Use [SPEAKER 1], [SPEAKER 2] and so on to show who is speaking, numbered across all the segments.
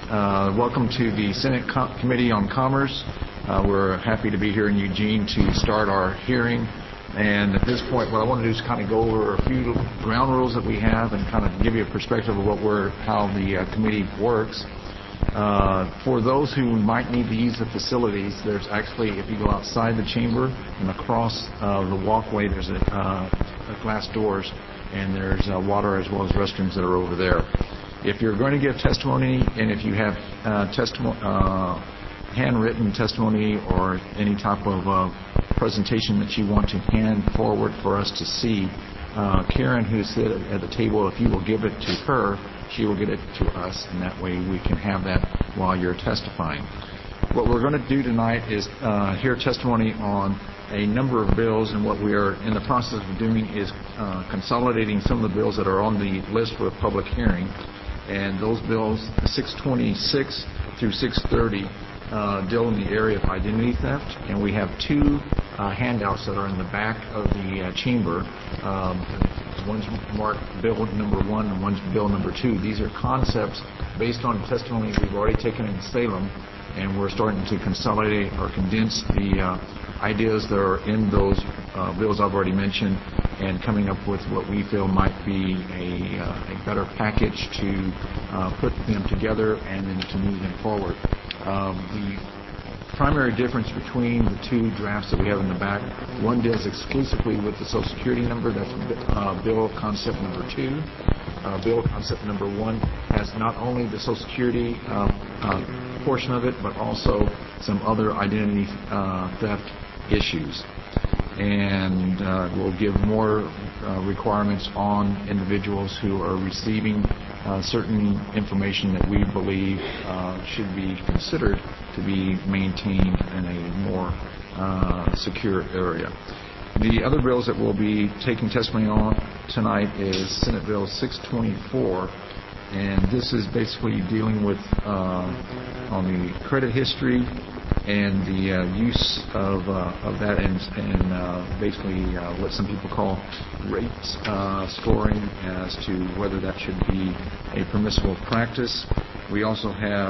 [SPEAKER 1] Welcome to the Senate Committee on Commerce. We're happy to be here in Eugene to start our hearing. And at this point, what I want to do is kind of go over a few ground rules that we have and kind of give you a perspective of how the committee works. For those who might need to use the facilities, there's actually, if you go outside the chamber and across the walkway, there's glass doors, and there's water as well as restrooms that are over there. If you're going to give testimony, and if you have handwritten testimony or any type of presentation that you want to hand forward for us to see, Karen, who's at the table, if you will give it to her, she will get it to us, and that way we can have that while you're testifying. What we're going to do tonight is hear testimony on a number of bills, and what we are in the process of doing is consolidating some of the bills that are on the list for a public hearing. And those bills, 626 through 630, deal in the area of identity theft. And we have two handouts that are in the back of the chamber. One's marked Bill number 1 and one's Bill number 2. These are concepts based on testimony we've already taken in Salem, and we're starting to consolidate or condense the ideas that are in those bills I've already mentioned, and coming up with what we feel might be a better package to put them together and then to move them forward. The primary difference between the two drafts that we have in the back, one deals exclusively with the Social Security number. That's Bill Concept number 2. Bill Concept number 1 has not only the Social Security portion of it, but also some other identity theft issues. And will give more requirements on individuals who are receiving certain information that we believe should be considered to be maintained in a more secure area. The other bills that we'll be taking testimony on tonight is Senate Bill 624, and this is basically dealing with on the credit history and the use of that and basically what some people call rate scoring as to whether that should be a permissible practice. We also have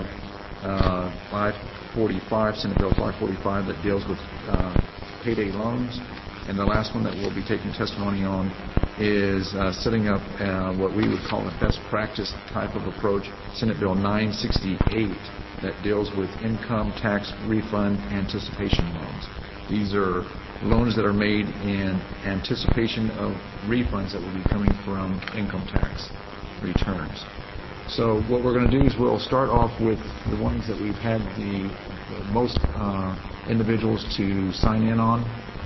[SPEAKER 1] 545, Senate Bill 545, that deals with payday loans. And the last one that we'll be taking testimony on is setting up what we would call a best practice type of approach, Senate Bill 968, that deals with income tax refund anticipation loans. These are loans that are made in anticipation of refunds that will be coming from income tax returns. So what we're going to do is we'll start off with the ones that we've had the most individuals to sign in on.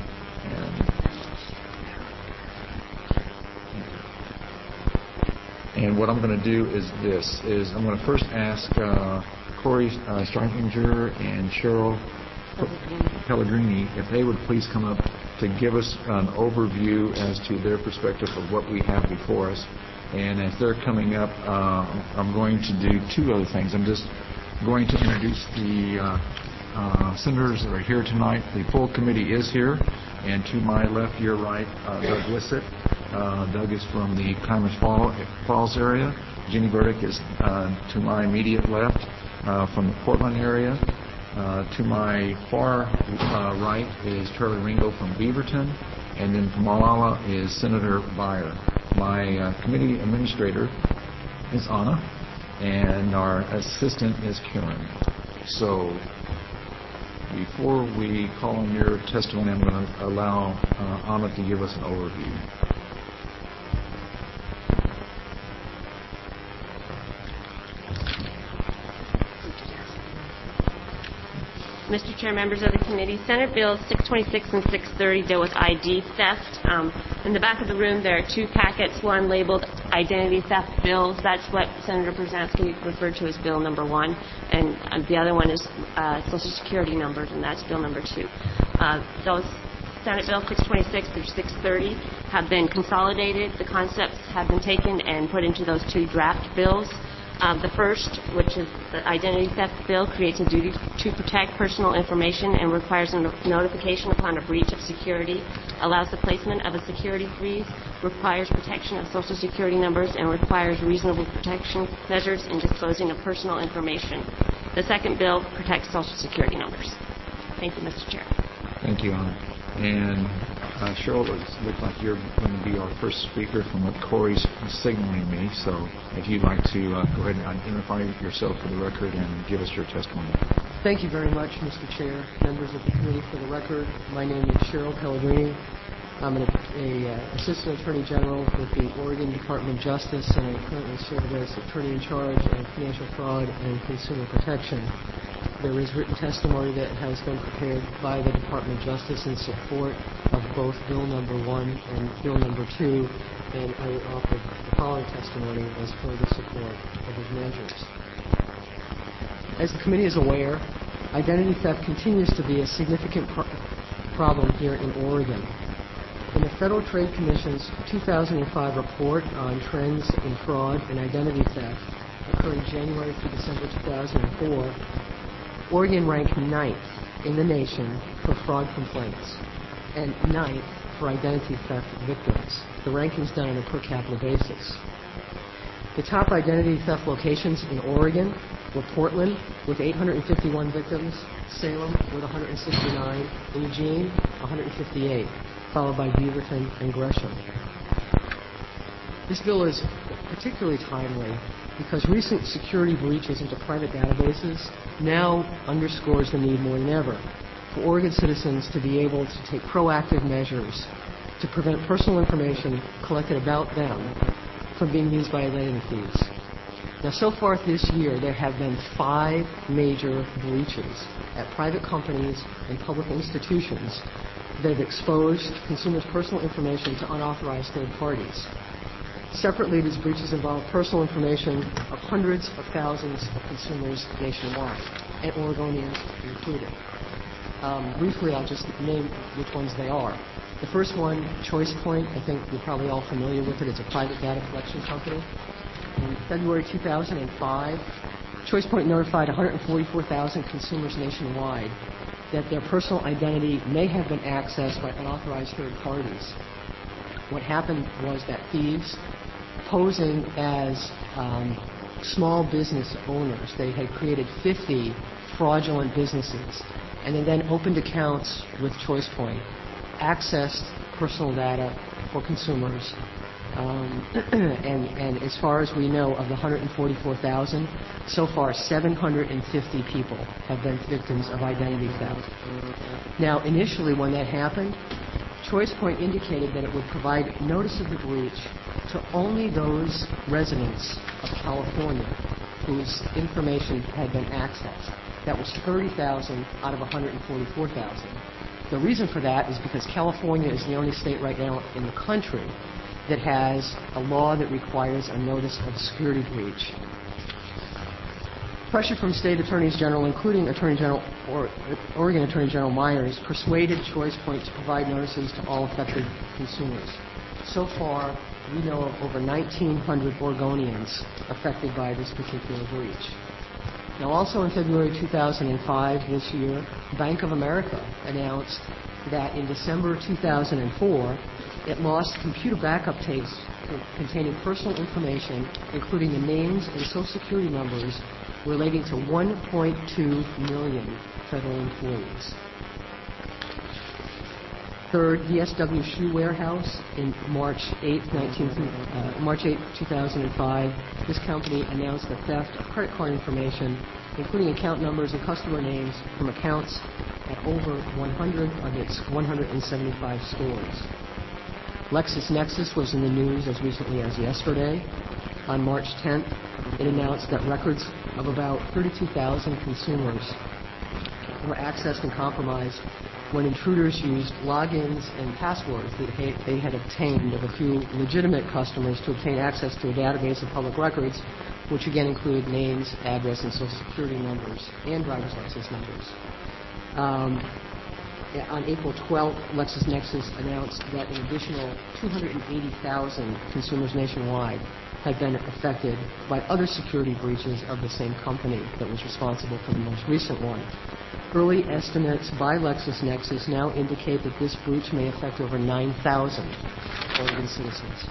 [SPEAKER 1] And what I'm going to do is I'm going to first ask Corey Streichinger and Cheryl Pellegrini if they would please come up to give us an overview as to their perspective of what we have before us. And as they're coming up, I'm going to do two other things. I'm just going to introduce the senators that are here tonight. The full committee is here, and to my left, your right, Doug Lissett. Doug is from the Commerce Falls area. Jenny Burdick is to my immediate left from the Portland area. To my far right is Charlie Ringo from Beaverton, and then from Malala is Senator Beyer. My committee administrator is Anna, and our assistant is Karen. So before we call on your testimony, I'm going to allow Anna to give us an overview.
[SPEAKER 2] Mr. Chair, members of the committee, Senate Bills 626 and 630 deal with ID theft. In the back of the room, there are two packets, one labeled identity theft bills. That's what Senator Brzezinski referred to as Bill number 1, and the other one is Social Security numbers, and that's Bill number 2. Those Senate Bill 626 through 630 have been consolidated. The concepts have been taken and put into those two draft bills. The first, which is the identity theft bill, creates a duty to protect personal information and requires a notification upon a breach of security, allows the placement of a security freeze, requires protection of Social Security numbers, and requires reasonable protection measures in disclosing of personal information. The second bill protects Social Security numbers. Thank you, Mr. Chair.
[SPEAKER 1] Thank you, Anna. And Cheryl, it looks like you're going to be our first speaker from what Corey's signaling me. So if you'd like to go ahead and identify yourself for the record and give us your testimony.
[SPEAKER 3] Thank you very much, Mr. Chair, members of the committee. For the record, my name is Cheryl Pellegrini. I'm an Assistant Attorney General with the Oregon Department of Justice, and I currently serve as Attorney in Charge of Financial Fraud and Consumer Protection. There is written testimony that has been prepared by the Department of Justice in support of both Bill Number 1 and Bill Number 2, and I would offer the following testimony as further support of these measures. As the committee is aware, identity theft continues to be a significant problem here in Oregon. In the Federal Trade Commission's 2005 report on trends in fraud and identity theft occurring January through December 2004, Oregon ranked 9th in the nation for fraud complaints and 9th for identity theft victims. The ranking's done on a per capita basis. The top identity theft locations in Oregon were Portland with 851 victims, Salem with 169, and Eugene 158, followed by Beaverton and Gresham. This bill is particularly timely because recent security breaches into private databases now underscores the need more than ever for Oregon citizens to be able to take proactive measures to prevent personal information collected about them from being used by identity thieves. Now, so far this year, there have been 5 major breaches at private companies and public institutions that have exposed consumers' personal information to unauthorized third parties. Separately, these breaches involve personal information of hundreds of thousands of consumers nationwide, and Oregonians included. Briefly, I'll just name which ones they are. The first one, ChoicePoint, I think you're probably all familiar with it. It's a private data collection company. In February 2005, ChoicePoint notified 144,000 consumers nationwide that their personal identity may have been accessed by unauthorized third parties. What happened was that thieves, posing as small business owners, they had created 50 fraudulent businesses, and they then opened accounts with ChoicePoint, accessed personal data for consumers, and as far as we know, of the 144,000, so far 750 people have been victims of identity theft. Now, initially when that happened, ChoicePoint indicated that it would provide notice of the breach to only those residents of California whose information had been accessed. That was 30,000 out of 144,000. The reason for that is because California is the only state right now in the country that has a law that requires a notice of security breach. Pressure from state attorneys general, including Oregon Attorney General Myers, persuaded ChoicePoint to provide notices to all affected consumers. So far, we know of over 1,900 Oregonians affected by this particular breach. Now, also in February 2005, this year, Bank of America announced that in December 2004, it lost computer backup tapes containing personal information, including the names and Social Security numbers relating to 1.2 million federal employees. Third, DSW Shoe Warehouse in March 8, 2005, this company announced the theft of credit card information, including account numbers and customer names from accounts at over 100 of its 175 stores. LexisNexis was in the news as recently as yesterday. On March 10th, it announced that records of about 32,000 consumers were accessed and compromised when intruders used logins and passwords that they had obtained of a few legitimate customers to obtain access to a database of public records, which again include names, address, and Social Security numbers, and driver's license numbers. On April 12th, LexisNexis announced that an additional 280,000 consumers nationwide had been affected by other security breaches of the same company that was responsible for the most recent one. Early estimates by LexisNexis now indicate that this breach may affect over 9,000 Oregon citizens.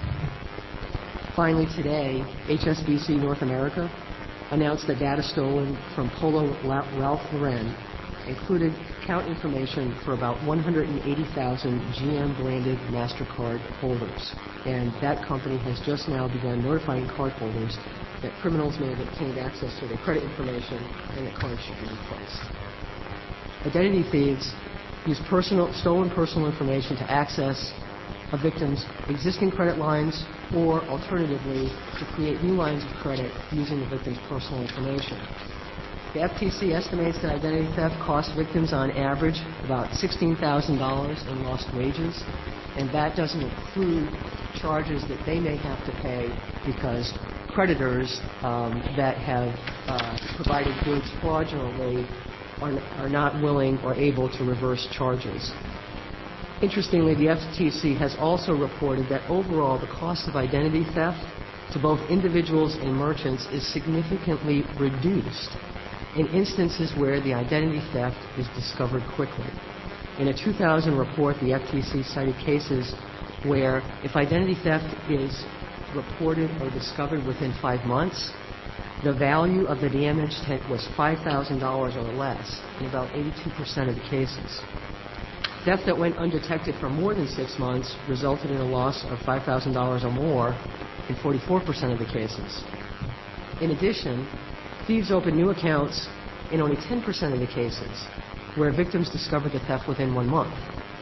[SPEAKER 3] Finally, today, HSBC North America announced that data stolen from Polo Ralph Lauren included account information for about 180,000 GM-branded MasterCard holders. And that company has just now begun notifying cardholders that criminals may have obtained access to their credit information and that cards should be replaced. Identity thieves use stolen personal information to access a victim's existing credit lines or, alternatively, to create new lines of credit using the victim's personal information. The FTC estimates that identity theft costs victims on average about $16,000 in lost wages, and that doesn't include charges that they may have to pay because creditors that have provided goods fraudulently are not willing or able to reverse charges. Interestingly, the FTC has also reported that overall the cost of identity theft to both individuals and merchants is significantly reduced in instances where the identity theft is discovered quickly. In a 2000 report, the FTC cited cases where if identity theft is reported or discovered within 5 months, the value of the damage was $5,000 or less in about 82% of the cases. Theft that went undetected for more than 6 months resulted in a loss of $5,000 or more in 44% of the cases. In addition, thieves open new accounts in only 10% of the cases, where victims discovered the theft within 1 month.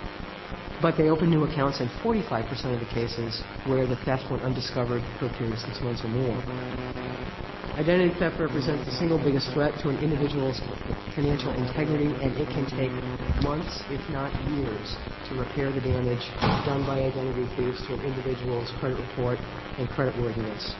[SPEAKER 3] But they open new accounts in 45% of the cases where the theft went undiscovered for a period of 6 months or more. Identity theft represents the single biggest threat to an individual's financial integrity, and it can take months, if not years, to repair the damage done by identity thieves to an individual's credit report and creditworthiness.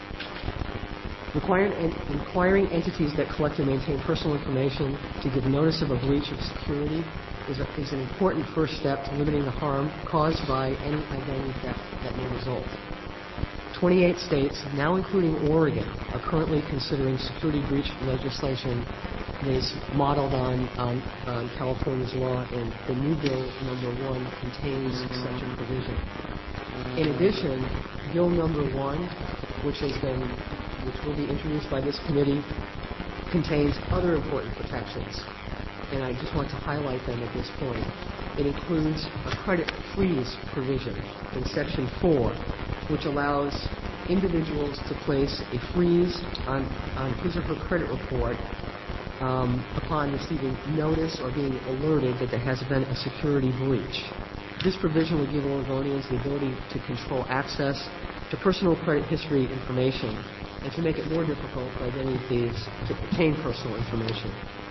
[SPEAKER 3] Requiring entities that collect and maintain personal information to give notice of a breach of security is an important first step to limiting the harm caused by any identity theft that may result. 28 states, now including Oregon, are currently considering security breach legislation that is modeled on California's law, and the new bill number 1 contains such a provision. In addition, bill number 1, which will be introduced by this committee, contains other important protections, and I just want to highlight them at this point. It includes a credit freeze provision in Section 4, which allows individuals to place a freeze on his or her credit report upon receiving notice or being alerted that there has been a security breach. This provision will give Oregonians the ability to control access to personal credit history information and to make it more difficult for identity thieves to obtain personal information.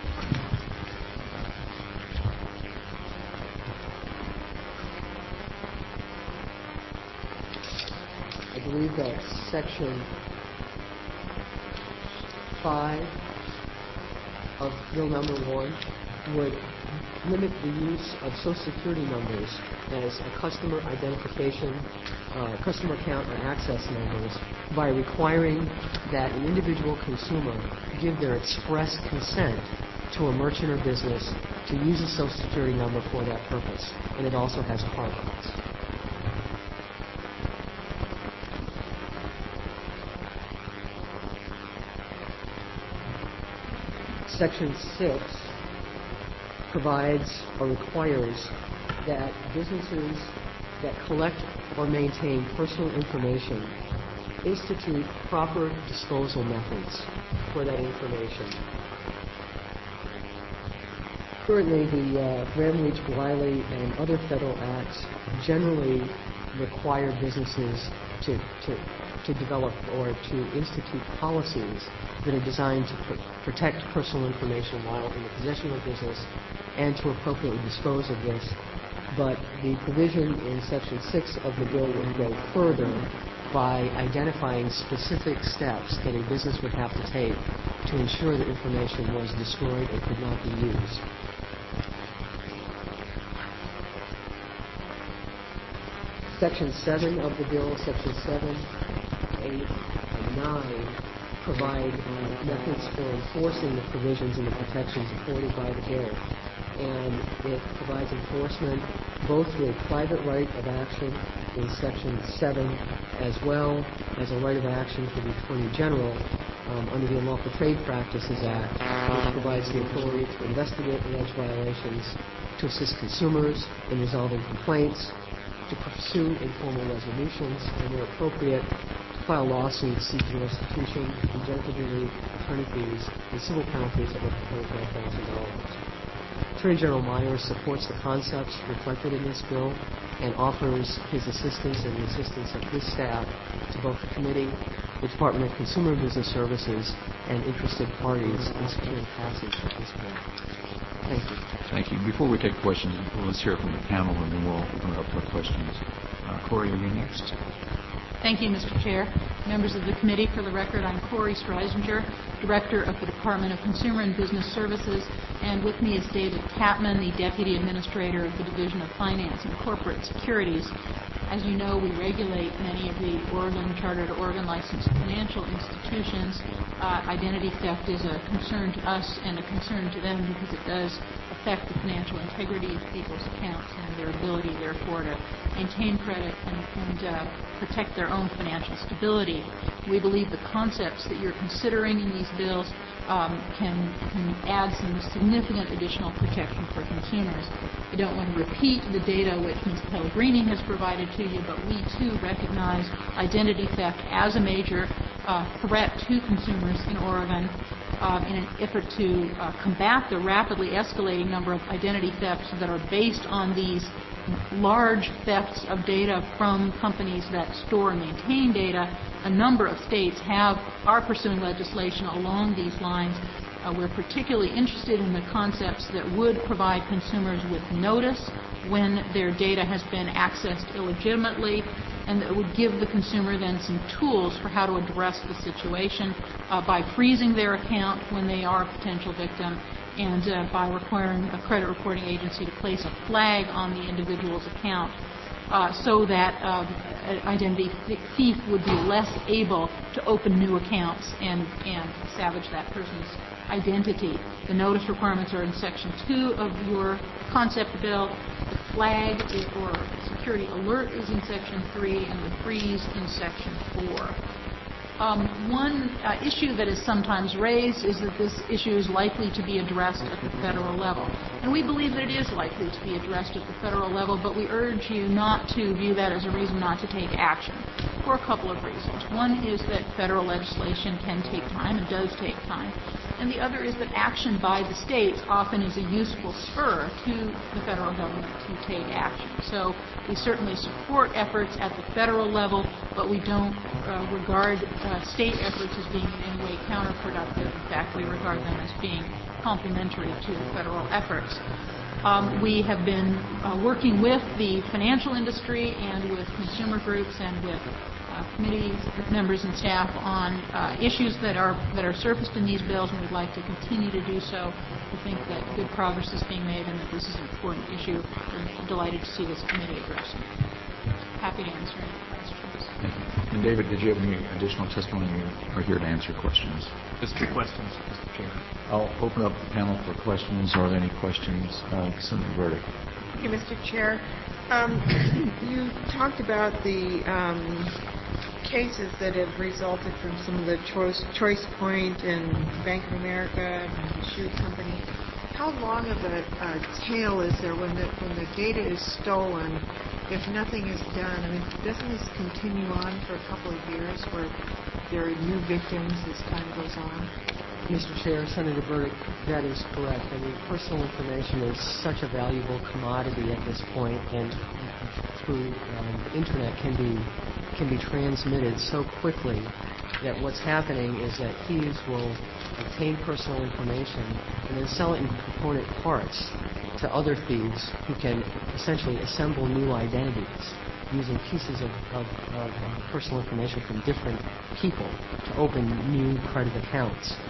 [SPEAKER 3] I believe that Section 5 of Bill number 1 would limit the use of Social Security numbers as a customer identification, customer account, or access numbers by requiring that an individual consumer give their express consent to a merchant or business to use a Social Security number for that purpose. And it also has carve-outs. Section 6 provides or requires that businesses that collect or maintain personal information institute proper disposal methods for that information. Currently, the Gramm-Leach-Bliley and other federal acts generally require businesses to develop or to institute policies that are designed to protect personal information while in the possession of business and to appropriately dispose of this. But the provision in Section 6 of the bill would go further by identifying specific steps that a business would have to take to ensure that information was destroyed and could not be used. Section 7 of the bill, Section 7, 8, and 9, provide methods for enforcing the provisions and the protections afforded by the bill. And it provides enforcement both through a private right of action in Section 7, as well as a right of action for the Attorney General under the Unlawful Trade Practices Act, which provides the authority to investigate alleged violations, to assist consumers in resolving complaints, to pursue informal resolutions, and where appropriate, to file lawsuits seeking restitution, injunctive relief, attorney fees, and civil penalties of up to $25,000. Attorney General Myers supports the concepts reflected in this bill and offers his assistance and the assistance of his staff to both the committee, the Department of Consumer and Business Services, and interested parties in securing passage of this bill. Thank you.
[SPEAKER 1] Thank you. Before we take questions, let's hear from the panel, and then we'll open it up for questions. Corey, are you next?
[SPEAKER 4] Thank you, Mr. Chair. Members of the committee, for the record, I'm Corey Streisinger, Director of the Department of Consumer and Business Services, and with me is David Tapman, the Deputy Administrator of the Division of Finance and Corporate Securities. As you know, we regulate many of the chartered Oregon licensed financial institutions. Identity theft is a concern to us and a concern to them because it does affect the financial integrity of people's accounts and their ability, therefore, to maintain credit and protect their own financial stability. We believe the concepts that you're considering in these bills can add some significant additional protection for consumers. I don't want to repeat the data which Ms. Pellegrini has provided to you, but we too recognize identity theft as a major threat to consumers in Oregon. In an effort to combat the rapidly escalating number of identity thefts that are based on these large thefts of data from companies that store and maintain data, a number of states are pursuing legislation along these lines. We're particularly interested in the concepts that would provide consumers with notice when their data has been accessed illegitimately, and that would give the consumer then some tools for how to address the situation by freezing their account when they are a potential victim, and by requiring a credit reporting agency to place a flag on the individual's account so that identity thief would be less able to open new accounts and savage that person's identity. The notice requirements are in Section 2 of your concept bill. The flag or security alert is in Section 3, and the freeze in Section 4. One issue that is sometimes raised is that this issue is likely to be addressed at the federal level. And we believe that it is likely to be addressed at the federal level, but we urge you not to view that as a reason not to take action for a couple of reasons. One is that federal legislation can take time and does take time. And the other is that action by the states often is a useful spur to the federal government to take action. So we certainly support efforts at the federal level, but we don't regard state efforts as being in any way counterproductive. In fact, we regard them as being complementary to the federal efforts. We have been working with the financial industry and with consumer groups and with committee members and staff on issues that are surfaced in these bills, and we'd like to continue to do so. We think that good progress is being made and that this is an important issue. We're delighted to see this committee addressing it. Happy to answer any questions.
[SPEAKER 1] And David, did you have any additional testimony? You are here to answer questions.
[SPEAKER 5] Just 2 questions, Mr. Chair.
[SPEAKER 1] I'll open up the panel for questions. Are there any questions? Senator Burdick.
[SPEAKER 6] Thank you, Mr. Chair. You talked about the cases that have resulted from some of the Choice Point and Bank of America and the shoe company. How long of a tail is there when the data is stolen if nothing is done? I mean, doesn't this continue on for a couple of years where there are new victims as time goes on?
[SPEAKER 3] Mr. Chair, Senator Burdick, that is correct. I mean, personal information is such a valuable commodity at this point, and through the Internet can be transmitted so quickly that what's happening is that thieves will obtain personal information and then sell it in component parts to other thieves who can essentially assemble new identities using pieces of personal information from different people to open new credit accounts.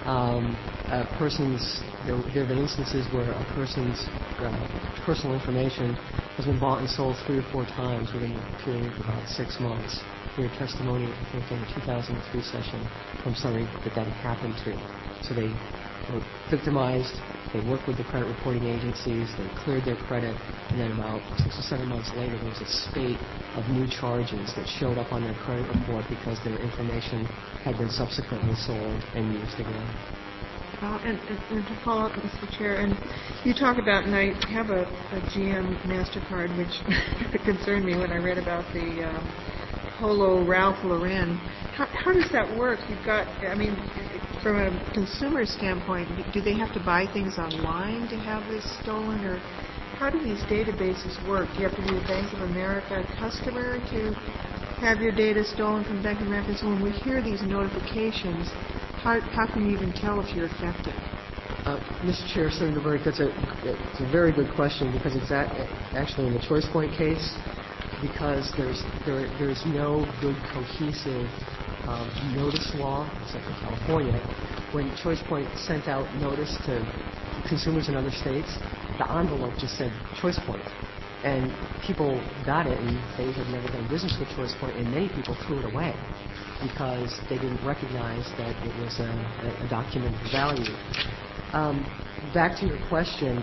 [SPEAKER 3] There have been instances where a person's personal information has been bought and sold 3 or 4 times within a period of about 6 months. We had testimony, I think, in the 2003 session from somebody that happened to. So they were victimized, they worked with the credit reporting agencies, they cleared their credit, and then about 6 or 7 months later there was a spate of new charges that showed up on their credit report because their information had been subsequently sold and used again.
[SPEAKER 6] And to follow up, Mr. Chair, and you talk about, and I have a GM MasterCard, which concerned me when I read about the Polo Ralph Lauren. How does that work? You've got, I mean, from a consumer standpoint, do they have to buy things online to have this stolen, or how do these databases work? Do you have to be a Bank of America customer to have your data stolen from Bank of America? So when we hear these notifications, how can you even tell if you're affected?
[SPEAKER 3] Mr. Chair, Senator Burke, it's a very good question, because it's actually in the Choice Point case, because there's no good cohesive notice law, except for California. When Choice Point sent out notice to consumers in other states, the envelope just said Choice Point. And people got it, and they had never done business with Choice Point, and many people threw it away because they didn't recognize that it was a document of value. Back to your question,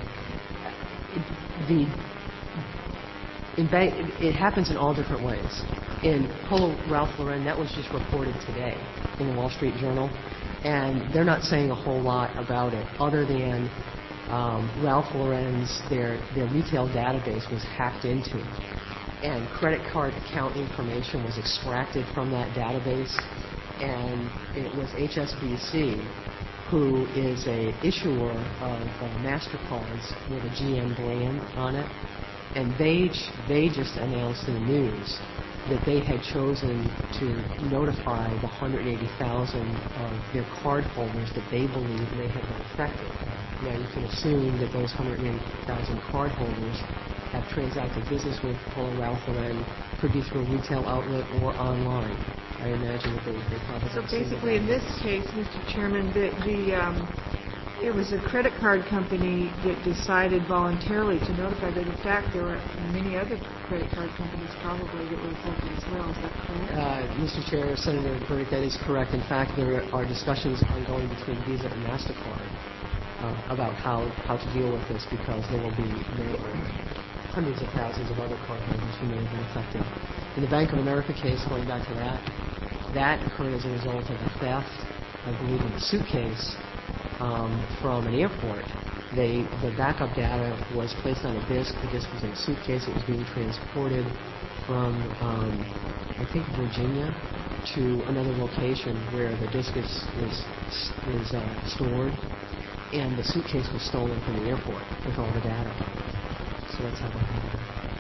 [SPEAKER 3] it happens in all different ways. In Polo Ralph Lauren, that was just reported today in the Wall Street Journal, and they're not saying a whole lot about it other than Ralph Lauren's, their retail database was hacked into, and credit card account information was extracted from that database, and it was HSBC, who is a issuer of MasterCards with a GM brand on it, and they just announced in the news that they had chosen to notify the 180,000 of their card holders that they believe may have been affected. Now, you can assume that those 180,000 card holders have transacted business with Polo Ralph Lauren, could be through a retail outlet or online. I imagine that they probably
[SPEAKER 6] So
[SPEAKER 3] have seen
[SPEAKER 6] basically, in this case, Mr. Chairman, it was a credit card company that decided voluntarily to notify, but in fact there were many other credit card companies probably that were affected as well. Is that correct?
[SPEAKER 3] Mr. Chair, Senator Burdick, that is correct. In fact, there are discussions ongoing between Visa and MasterCard about how to deal with this, because there will be hundreds of thousands of other cardholders who may have been affected. In the Bank of America case, going back to that occurred as a result of a theft, I believe, in a suitcase from an airport. The backup data was placed on a disk. The disk was in a suitcase. It was being transported from, I think, Virginia to another location where the disk is stored, and the suitcase was stolen from the airport with all the data. So that's how that happened.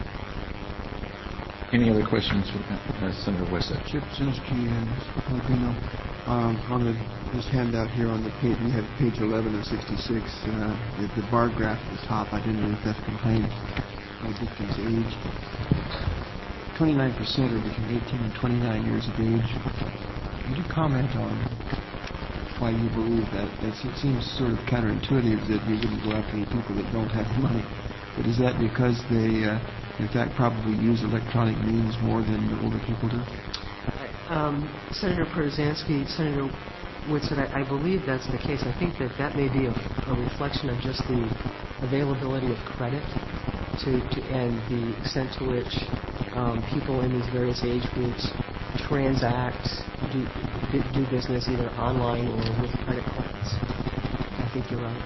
[SPEAKER 1] Any other questions for Senator Westhead?
[SPEAKER 7] Senator Pellegrino, on this handout here on the page, we have page 11 of 66, the bar graph at the top, identity theft complaints by victim's age. 29% are between 18 and 29 years of age. Would you comment on why you believe that? It seems sort of counterintuitive that you wouldn't go after any people that don't have the money. But is that because they, in fact, probably use electronic means more than the older people do?
[SPEAKER 3] Senator Przansky, Senator Whitsett, I believe that's the case. I think that may be a reflection of just the availability of credit and the extent to which people in these various age groups transact, do business either online or with credit cards. I think you're right.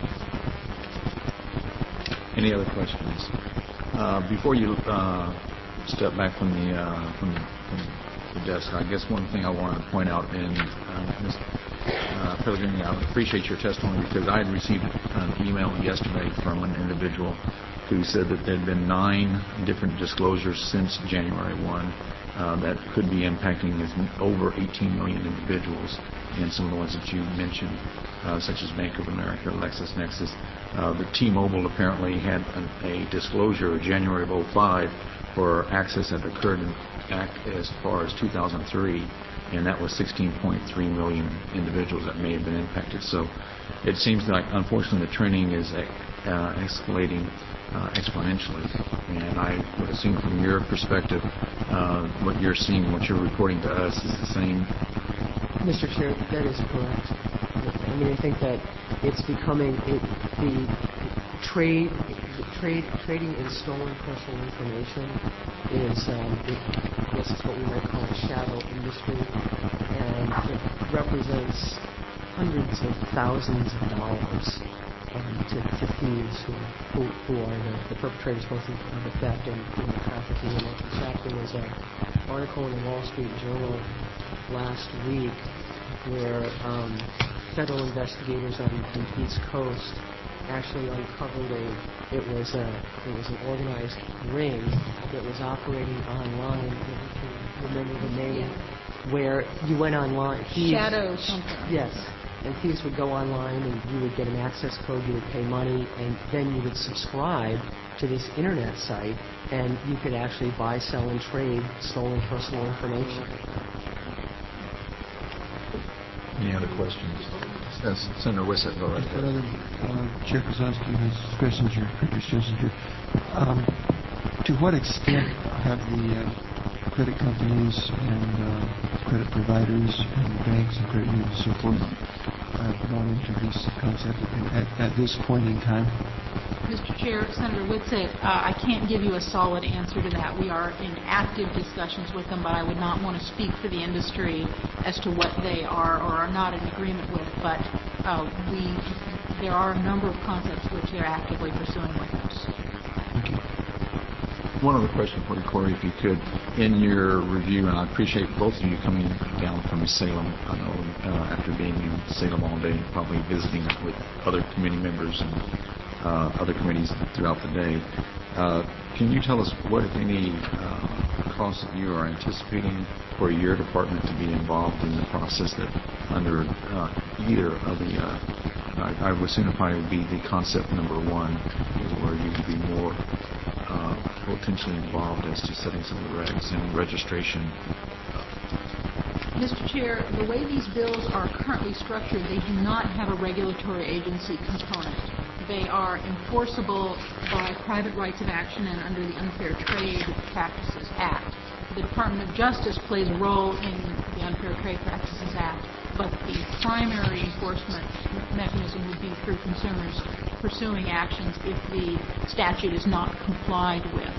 [SPEAKER 1] Any other questions? Before you step back from the desk, I guess one thing I wanted to point out, and Ms. Pellegrini, I appreciate your testimony, because I had received an email yesterday from an individual who said that there had been 9 different disclosures since January 1 that could be impacting over 18 million individuals, and some of the ones that you mentioned, such as Bank of America, LexisNexis. The T-Mobile apparently had a disclosure in January of 2005 for access that occurred act as far as 2003, and that was 16.3 million individuals that may have been impacted. So it seems like, unfortunately, the trending is escalating exponentially. And I would assume from your perspective, what you're seeing, what you're reporting to us is the same.
[SPEAKER 3] Mr. Chair, that is correct. I mean, I think that it's becoming trading in stolen personal information is this is what we might call a shadow industry, and it represents hundreds of thousands of dollars to thieves who are the perpetrators both of the theft and the trafficking. And in fact, there was an article in the Wall Street Journal last week where federal investigators on the East Coast actually uncovered it was an organized ring that was operating online. If you remember the name, where you went online.
[SPEAKER 4] Shadow something.
[SPEAKER 3] Yes. And thieves would go online and you would get an access code, you would pay money, and then you would subscribe to this internet site, and you could actually buy, sell, and trade stolen personal information.
[SPEAKER 1] Any other questions? Senator Wissett, go right ahead.
[SPEAKER 7] Chair Kozlowski has questions here, previous Kissinger. To what extent have the credit companies and credit providers and banks and credit unions and so forth gone into this concept at this point in time?
[SPEAKER 4] Mr. Chair, Senator Whitsett, I can't give you a solid answer to that. We are in active discussions with them, but I would not want to speak for the industry as to what they are or are not in agreement with. But there are a number of concepts which they're actively pursuing with us.
[SPEAKER 7] Thank you.
[SPEAKER 1] One other question for you, Corey, if you could. In your review, and I appreciate both of you coming down from Salem. I know after being in Salem all day, probably visiting with other committee members and other committees throughout the day. Can you tell us what, if any, costs that you are anticipating for your department to be involved in the process that under either of the, I would assume it probably would be the concept number one, is where you would be more potentially involved as to setting some of the regs and registration.
[SPEAKER 4] Mr. Chair, the way these bills are currently structured, they do not have a regulatory agency component. They are enforceable by private rights of action and under the Unfair Trade Practices Act. The Department of Justice plays a role in the Unfair Trade Practices Act, but the primary enforcement mechanism would be through consumers pursuing actions if the statute is not complied with.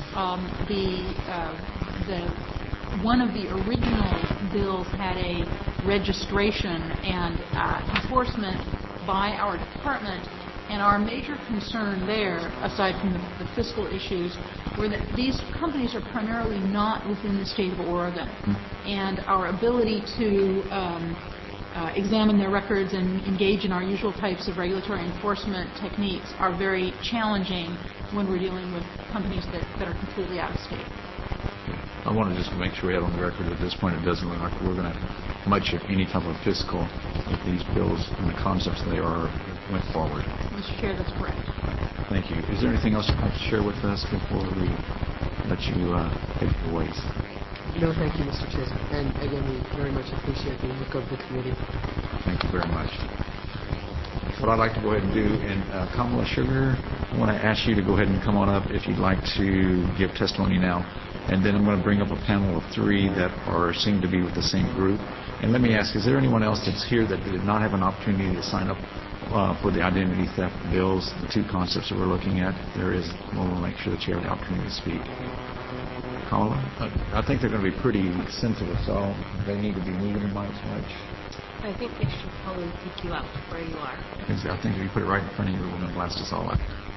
[SPEAKER 4] One of the original bills had a registration and enforcement by our department, and our major concern there, aside from the fiscal issues, were that these companies are primarily not within the state of Oregon, and our ability to examine their records and engage in our usual types of regulatory enforcement techniques are very challenging when we're dealing with companies that are completely out of state.
[SPEAKER 1] I want to just make sure we have on the record at this point it doesn't look like we're going to have much of any type of fiscal if these bills and the concepts they are went forward.
[SPEAKER 4] Mr. Chair, that's correct.
[SPEAKER 1] Thank you. Is there anything else you'd like to share with us before we let you take your ways?
[SPEAKER 3] No, thank you, Mr. Chair. And again, we very much appreciate the work of the committee.
[SPEAKER 1] Thank you very much. What I'd like to go ahead and do, and Kamala Sugar, I want to ask you to go ahead and come on up if you'd like to give testimony now. And then I'm going to bring up a panel of three that seem to be with the same group. And let me ask, is there anyone else that's here that did not have an opportunity to sign up for the identity theft bills, the two concepts that we're looking at? There is. We'll make sure that you have the opportunity to speak. Kamala? I think they're going to be pretty sensitive, so they need to be moving the mics much.
[SPEAKER 2] I think they should probably pick you up where you are.
[SPEAKER 1] I think if you put it right in front of you, we're going to blast us all out.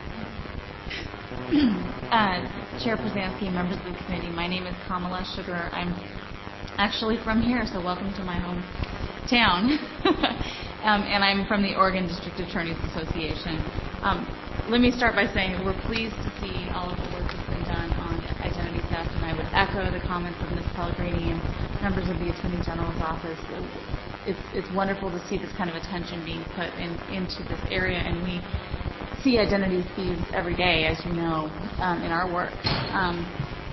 [SPEAKER 8] Chair Przansky, members of the committee, my name is Kamala Sugar. I'm actually from here, so welcome to my hometown. And I'm from the Oregon District Attorneys Association. Let me start by saying we're pleased to see all of the work that's been done on identity theft, and I would echo the comments of Ms. Pellegrini and members of the Attorney General's office. It's wonderful to see this kind of attention being put into this area, and we see identity thieves every day, as you know, in our work.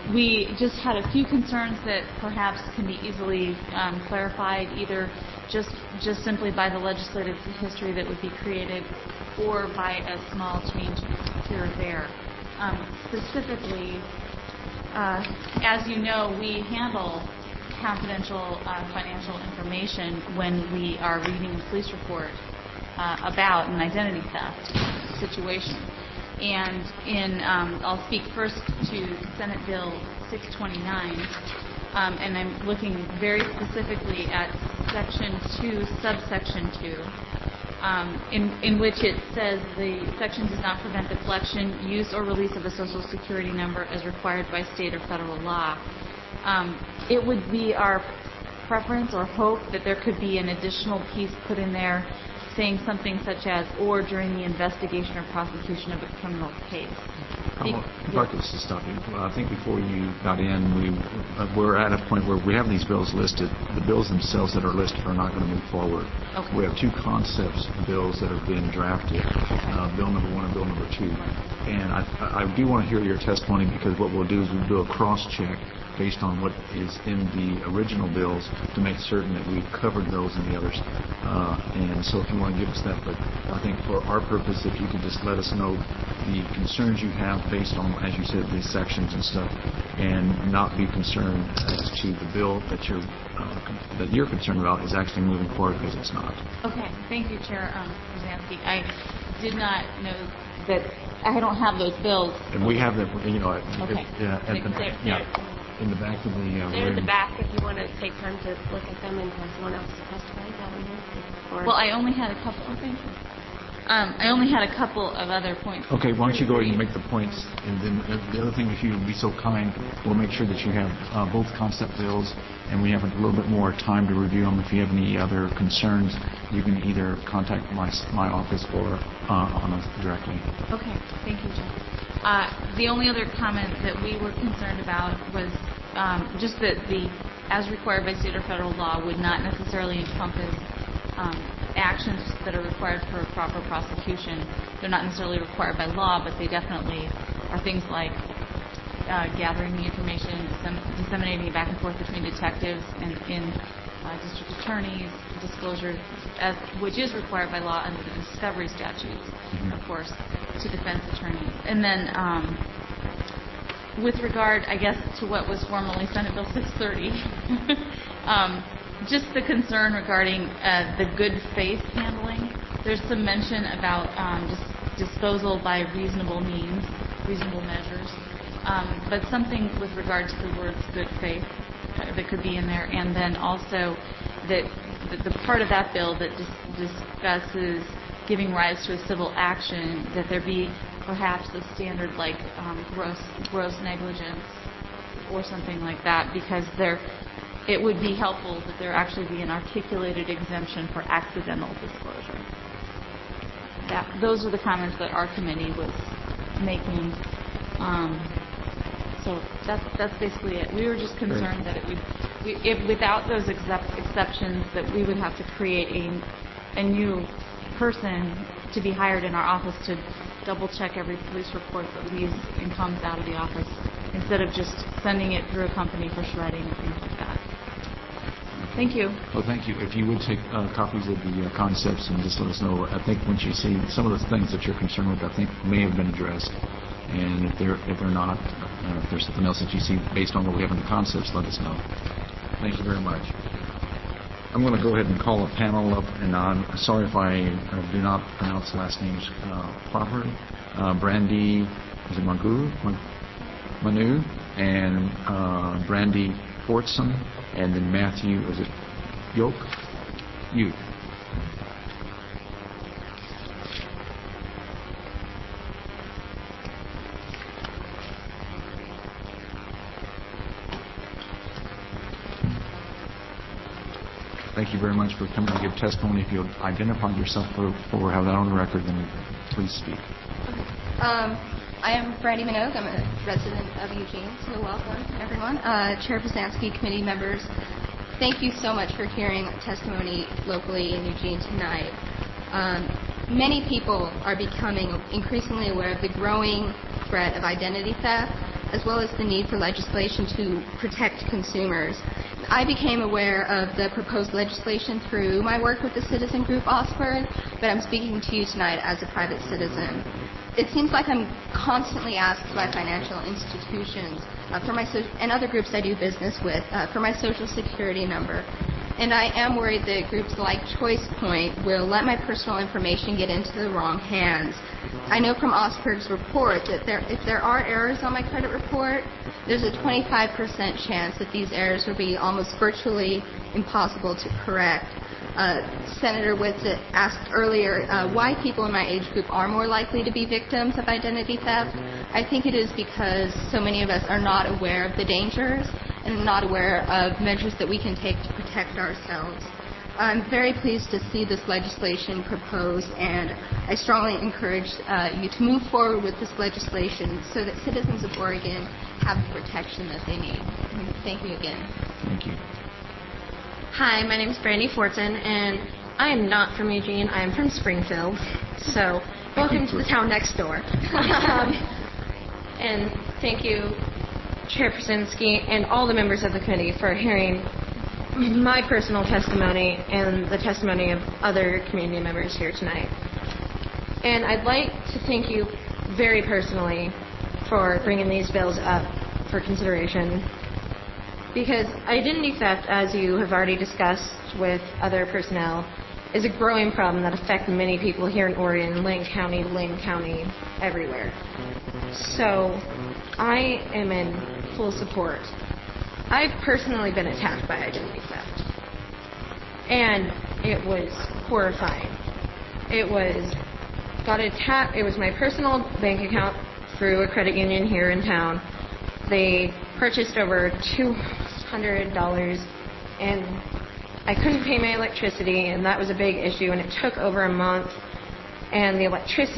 [SPEAKER 8] We just had a few concerns that perhaps can be easily clarified, either just simply by the legislative history that would be created, or by a small change here or there. Specifically, as you know, we handle confidential financial information when we are reading a police report about an identity theft situation. And I'll speak first to Senate Bill 629, and I'm looking very specifically at Section 2, subsection 2, in which it says the section does not prevent the collection, use, or release of a Social Security number as required by state or federal law. It would be our preference or hope that there could be an additional piece put in there saying something such as, or during the investigation or prosecution of a criminal case.
[SPEAKER 1] I'd like to stop you. I think before you got in, we're at a point where we have these bills listed. The bills themselves that are listed are not going to move forward.
[SPEAKER 8] Okay.
[SPEAKER 1] We have two concepts bills that have been drafted, Bill number 1 and Bill number 2. And I do want to hear your testimony, because what we'll do is we'll do a cross-check based on what is in the original bills to make certain that we've covered those and the others. And so if you want to give us that, but I think for our purpose, if you could just let us know the concerns you have based on, as you said, these sections and stuff, and not be concerned as to the bill that you're concerned about is actually moving forward, because it's not.
[SPEAKER 8] Okay. Thank you, Chair Brzezinski. I did not know that. I don't have those bills.
[SPEAKER 1] And we have them,
[SPEAKER 8] Okay.
[SPEAKER 1] In the back of the
[SPEAKER 2] They're in the
[SPEAKER 1] room.
[SPEAKER 2] back if you want to take time to look at them and have someone else to testify about them.
[SPEAKER 8] Well, I only had a couple of things. I only had a couple of other points.
[SPEAKER 1] Okay, why don't you go ahead and make the points, and then the other thing, if you would be so kind, we'll make sure that you have both concept bills, and we have a little bit more time to review them. If you have any other concerns, you can either contact my office or on us directly.
[SPEAKER 8] Okay, thank you, Jim. The only other comment that we were concerned about was just that the, as required by state or federal law, would not necessarily encompass actions that are required for a proper prosecution. They're not necessarily required by law, but they definitely are things like gathering the information, disseminating it back and forth between detectives and in district attorneys, disclosure, which is required by law under the discovery statutes, of course, to defense attorneys. And then with regard, I guess, to what was formerly Senate Bill 630, just the concern regarding the good faith handling. There's some mention about disposal by reasonable means, reasonable measures, but something with regard to the words good faith that could be in there, and then also that the part of that bill that discusses giving rise to a civil action, that there be perhaps a standard like gross negligence or something like that, because it would be helpful that there actually be an articulated exemption for accidental disclosure. Those are the comments that our committee was making. So that's basically it. We were just concerned that if without those exceptions, that we would have to create a new person to be hired in our office to double check every police report that leaves and comes out of the office, instead of just sending it through a company for shredding and things like that. Thank you.
[SPEAKER 1] Well, thank you. If you would take copies of the concepts and just let us know. I think once you see some of the things that you're concerned with, I think may have been addressed. And if they're not, if there's something else that you see based on what we have in the concepts, let us know. Thank you very much. I'm going to go ahead and call a panel up, and I'm sorry if I do not pronounce last names properly. Brandy, is it Manu, and Brandy Fortson, and then Matthew, is it Yoke? You. Thank you very much for coming to give testimony. If you'll identify yourself or have that on the record, then please speak.
[SPEAKER 9] I am Brandy Minogue. I'm a resident of Eugene, so welcome, everyone. Chair Brzezinski, committee members, thank you so much for hearing testimony locally in Eugene tonight. Many people are becoming increasingly aware of the growing threat of identity theft as well as the need for legislation to protect consumers. I became aware of the proposed legislation through my work with the citizen group Osberg, but I'm speaking to you tonight as a private citizen. It seems like I'm constantly asked by financial institutions and other groups I do business with for my Social Security number. And I am worried that groups like ChoicePoint will let my personal information get into the wrong hands. I know from Osberg's report that if there are errors on my credit report, there's a 25% chance that these errors will be almost virtually impossible to correct. Senator Whitsitt asked earlier why people in my age group are more likely to be victims of identity theft. I think it is because so many of us are not aware of the dangers and not aware of measures that we can take to protect ourselves. I'm very pleased to see this legislation proposed, and I strongly encourage you to move forward with this legislation so that citizens of Oregon have the protection that they need. Thank you again.
[SPEAKER 1] Thank you.
[SPEAKER 10] Hi, my name is Brandy Fortin, and I am not from Eugene. I am from Springfield. So, welcome to the town next door. And thank you, Chair Prasinsky, and all the members of the committee for hearing my personal testimony and the testimony of other community members here tonight. And I'd like to thank you very personally for bringing these bills up for consideration, because identity theft, as you have already discussed with other personnel, is a growing problem that affects many people here in Oregon, Lane County, everywhere. So I am in full support. I've personally been attacked by identity theft, and it was horrifying. It was my personal bank account through a credit union here in town. They purchased over $200, and I couldn't pay my electricity, and that was a big issue, and it took over a month. And the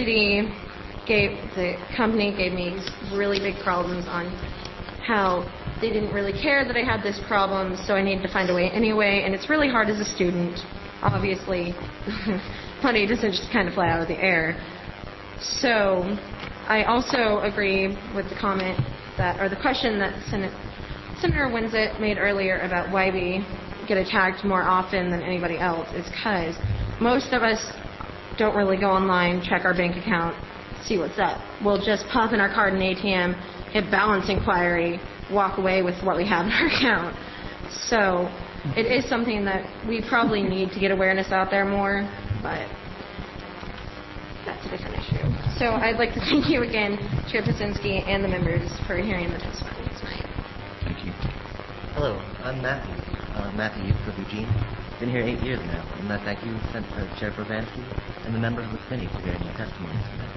[SPEAKER 10] company gave me really big problems on how they didn't really care that I had this problem, so I needed to find a way anyway. And it's really hard as a student. Obviously, money doesn't just kind of fly out of the air. So I also agree with the comment or the question that Senator Winsett made earlier about why we get attacked more often than anybody else is because most of us don't really go online, check our bank account, see what's up. We'll just pop in our card in ATM, hit balance inquiry, walk away with what we have in our account. So it is something that we probably need to get awareness out there more, but that's a different issue. So I'd like to thank you again, Chair Prasinsky, and the members for hearing the testimony tonight.
[SPEAKER 1] Thank you.
[SPEAKER 11] Hello, I'm Matthew. Matthew Youth of Eugene. Been here 8 years now, and I thank you, Chair Prasinsky, and the members of the committee for hearing my testimony tonight.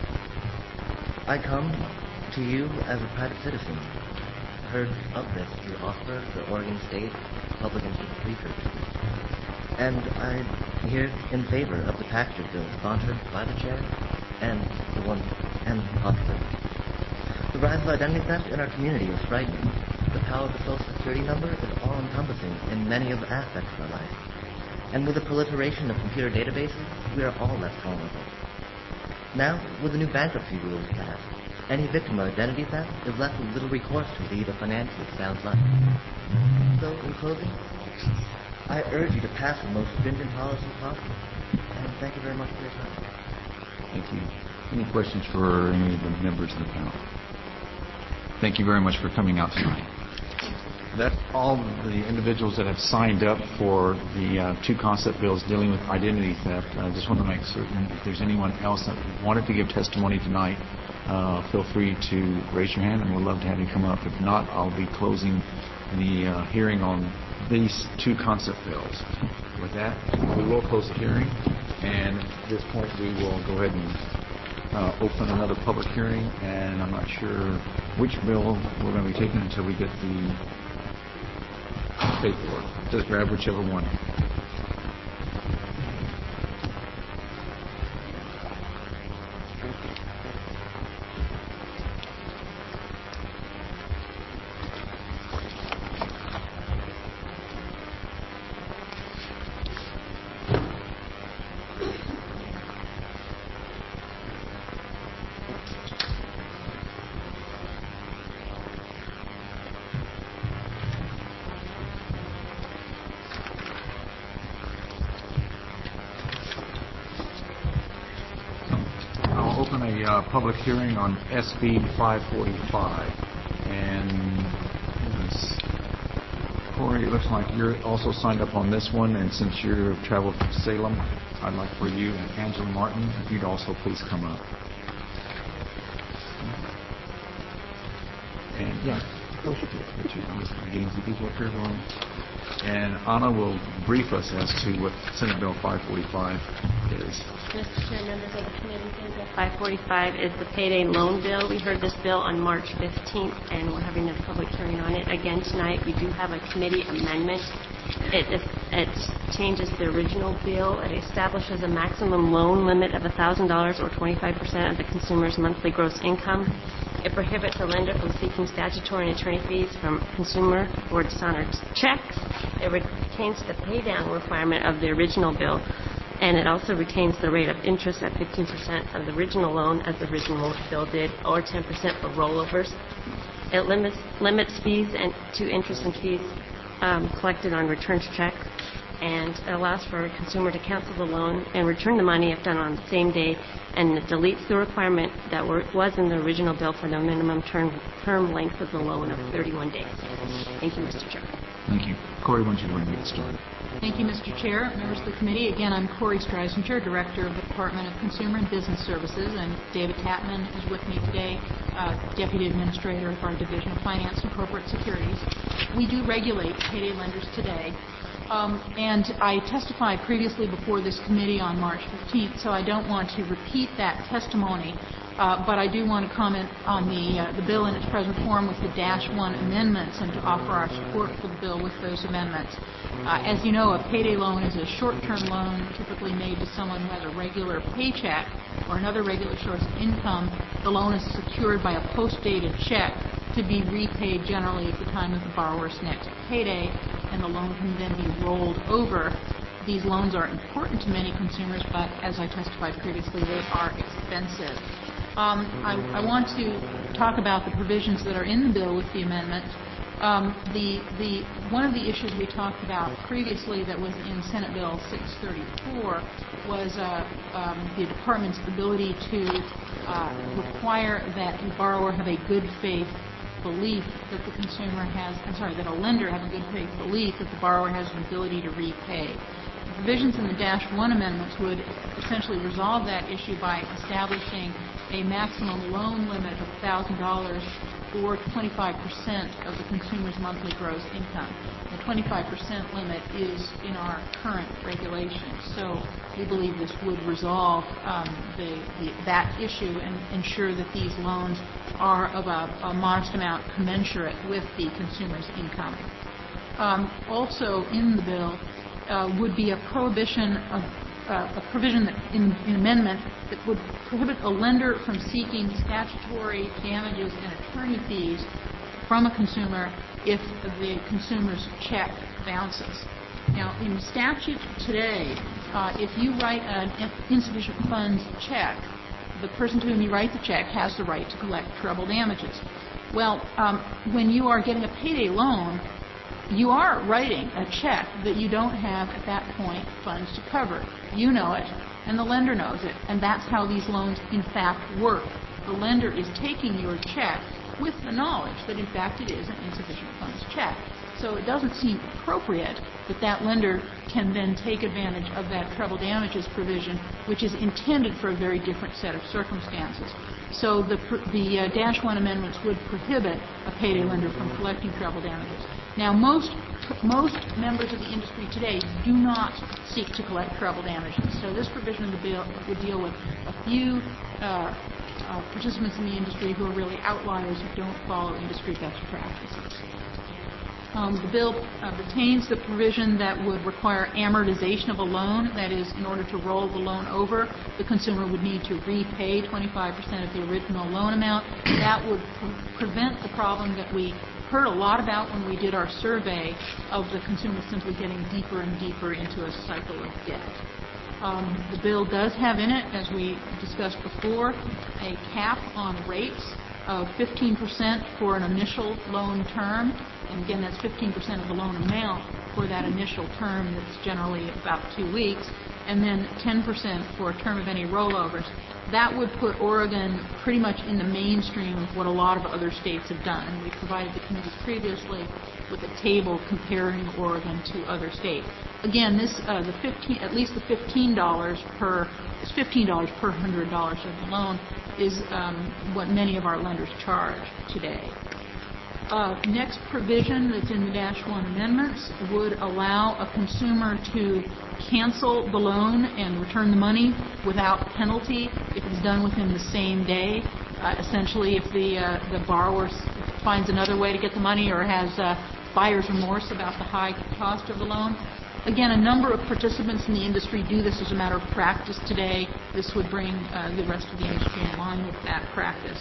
[SPEAKER 11] I come to you as a private citizen. Heard of this through Osberg, the Oregon State Public Institute Research. And I'm here in favor of the package of bills sponsored by the chair and Osberg. The rise of identity theft in our community is frightening. The power of the Social Security number is all-encompassing in many of the aspects of our life. And with the proliferation of computer databases, we are all less vulnerable. Now, with the new bankruptcy rules passed, any victim of identity theft is left with little recourse to lead a financially sound life. So, in closing, I urge you to pass the most stringent policy possible. And thank you very much for your time.
[SPEAKER 1] Thank you. Any questions for any of the members of the panel? Thank you very much for coming out tonight. That's all the individuals that have signed up for the two concept bills dealing with identity theft. I just want to make certain if there's anyone else that wanted to give testimony tonight, feel free to raise your hand, and we'd love to have you come up. If not, I'll be closing the hearing on these two concept bills. With that, we will close the hearing, and at this point we will go ahead and open another public hearing, and I'm not sure which bill we're going to be taking until we get the paperwork. Just grab whichever one. a public hearing on SB 545. And Corey, it looks like you're also signed up on this one, and since you've traveled from Salem, I'd like for you and Angela Martin, if you'd also please come up. And yeah, I'm just getting some people up here going. And Anna will brief us as to what Senate Bill 545 is.
[SPEAKER 2] Mr. Chair, members of the committee, Senate Bill 545 is the payday loan bill. We heard this bill on March 15th, and we're having a public hearing on it again tonight. We do have a committee amendment. It changes the original bill. It establishes a maximum loan limit of $1,000 or 25% of the consumer's monthly gross income. It prohibits a lender from seeking statutory and attorney fees from consumer or dishonored checks. It retains the pay-down requirement of the original bill, and it also retains the rate of interest at 15% of the original loan, as the original bill did, or 10% for rollovers. It limits fees to interest and fees collected on returned checks, and it allows for a consumer to cancel the loan and return the money if done on the same day, and it deletes the requirement that was in the original bill for the minimum term length of the loan of 31 days. Thank you, Mr. Chair.
[SPEAKER 1] Thank you. Corey, why don't you go ahead and get started?
[SPEAKER 4] Thank you, Mr. Chair, members of the committee. Again, I'm Corey Streisinger, Director of the Department of Consumer and Business Services, and David Tatman is with me today, Deputy Administrator of our Division of Finance and Corporate Securities. We do regulate payday lenders today, and I testified previously before this committee on March 15th, so I don't want to repeat that testimony, but I do want to comment on the bill in its present form with the -1 amendments and to offer our support for the bill with those amendments. As you know, a payday loan is a short-term loan typically made to someone who has a regular paycheck or another regular source of income. The loan is secured by a post-dated check to be repaid generally at the time of the borrower's next payday, and the loan can then be rolled over. These loans are important to many consumers, but as I testified previously, they are expensive. I want to talk about the provisions that are in the bill with the amendment. One of the issues we talked about previously that was in Senate Bill 634 was the department's ability to require that a borrower have a good faith belief that the consumer has, that a lender have a good faith belief that the borrower has an ability to repay. The provisions in the -1 amendments would essentially resolve that issue by establishing a maximum loan limit of $1,000 or 25% of the consumer's monthly gross income. The 25% limit is in our current regulations, so we believe this would resolve that issue and ensure that these loans are of a modest amount commensurate with the consumer's income. Also in the bill would be a prohibition of a provision that in amendment that would prohibit a lender from seeking statutory damages and attorney fees from a consumer if the consumer's check bounces. Now, in statute today, if you write an insufficient funds check, the person to whom you write the check has the right to collect treble damages. Well, when you are getting a payday loan, you are writing a check that you don't have at that point funds to cover. You know it, and the lender knows it, and that's how these loans in fact work. The lender is taking your check with the knowledge that in fact it is an insufficient funds check. So it doesn't seem appropriate that that lender can then take advantage of that treble damages provision, which is intended for a very different set of circumstances. So the -1 amendments would prohibit a payday lender from collecting treble damages. Now, most members of the industry today do not seek to collect treble damages. So this provision of the bill would deal with a few participants in the industry who are really outliers who don't follow industry best practices. The bill retains the provision that would require amortization of a loan. That is, in order to roll the loan over, the consumer would need to repay 25% of the original loan amount. That would prevent the problem that we heard a lot about when we did our survey of the consumer simply getting deeper and deeper into a cycle of debt. The bill does have in it, as we discussed before, a cap on rates of 15% for an initial loan term. And again, that's 15% of the loan amount for that initial term that's generally about 2 weeks, and then 10% for a term of any rollovers. that would put Oregon pretty much in the mainstream of what a lot of other states have done. And we provided the committees previously with a table comparing Oregon to other states. Again, this at least the $15 per $100 of the loan is what many of our lenders charge today. Next provision that's in the -1 amendments would allow a consumer to cancel the loan and return the money without penalty if it's done within the same day. Essentially, if the borrower finds another way to get the money or has buyer's remorse about the high cost of the loan. Again, a number of participants in the industry do this as a matter of practice today. This would bring the rest of the industry in line with that practice.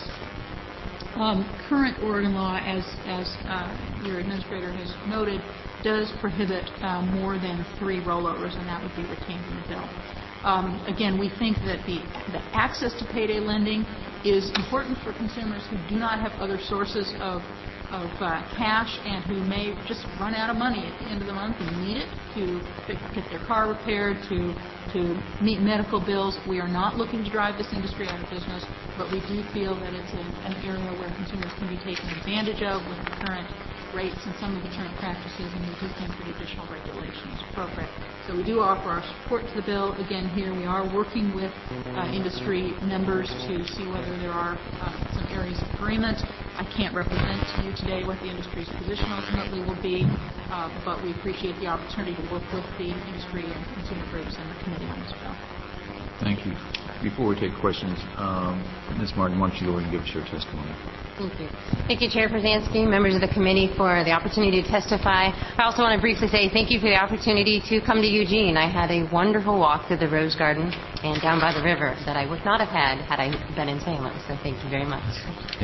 [SPEAKER 4] Current Oregon law, as your administrator has noted, does prohibit more than 3 rollovers, and that would be retained in the bill. Again, we think that the access to payday lending is important for consumers who do not have other sources of cash and who may just run out of money at the end of the month and need it to get their car repaired, to meet medical bills. We are not looking to drive this industry out of business, but we do feel that it's an area where consumers can be taken advantage of with the current rates and some of the current practices, and we do think that additional regulation is appropriate. So we do offer our support to the bill. Again, here we are working with industry members to see whether there are some areas of agreement. I can't represent to you today what the industry's position ultimately will be, but we appreciate the opportunity to work with the industry and consumer groups and the committee on this bill.
[SPEAKER 1] Thank you. Before we take questions, Ms. Martin, why don't you go ahead and give us your testimony?
[SPEAKER 12] Thank you. Thank you, Chair Przansky, members of the committee, for the opportunity to testify. I also want to briefly say thank you for the opportunity to come to Eugene. I had a wonderful walk through the Rose Garden and down by the river that I would not have had I been in Salem, so thank you very much.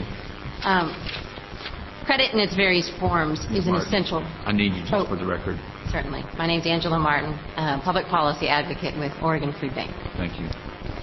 [SPEAKER 12] Credit in its various forms is an essential...
[SPEAKER 1] I need you just for the record.
[SPEAKER 12] Certainly. My name is Angela Martin, public policy advocate with Oregon Food Bank.
[SPEAKER 1] Thank you.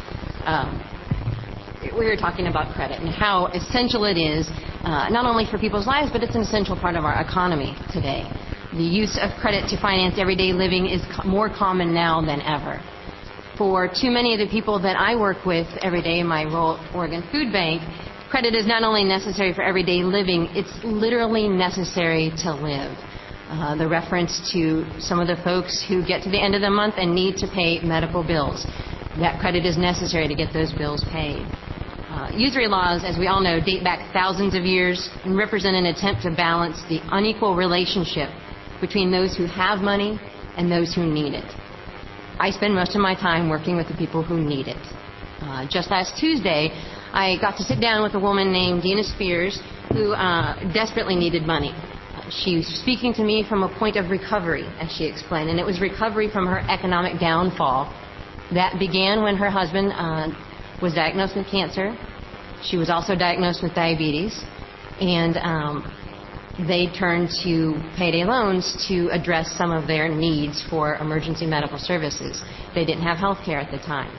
[SPEAKER 12] We were talking about credit and how essential it is, not only for people's lives, but it's an essential part of our economy today. The use of credit to finance everyday living is more common now than ever. For too many of the people that I work with every day in my role at Oregon Food Bank, credit is not only necessary for everyday living, it's literally necessary to live. The reference to some of the folks who get to the end of the month and need to pay medical bills. That credit is necessary to get those bills paid. Usury laws, as we all know, date back thousands of years and represent an attempt to balance the unequal relationship between those who have money and those who need it. I spend most of my time working with the people who need it. Just last Tuesday, I got to sit down with a woman named Dina Spears who desperately needed money. She was speaking to me from a point of recovery, as she explained, and it was recovery from her economic downfall. That began when her husband was diagnosed with cancer. She was also diagnosed with diabetes, and they turned to payday loans to address some of their needs for emergency medical services. They didn't have health care at the time.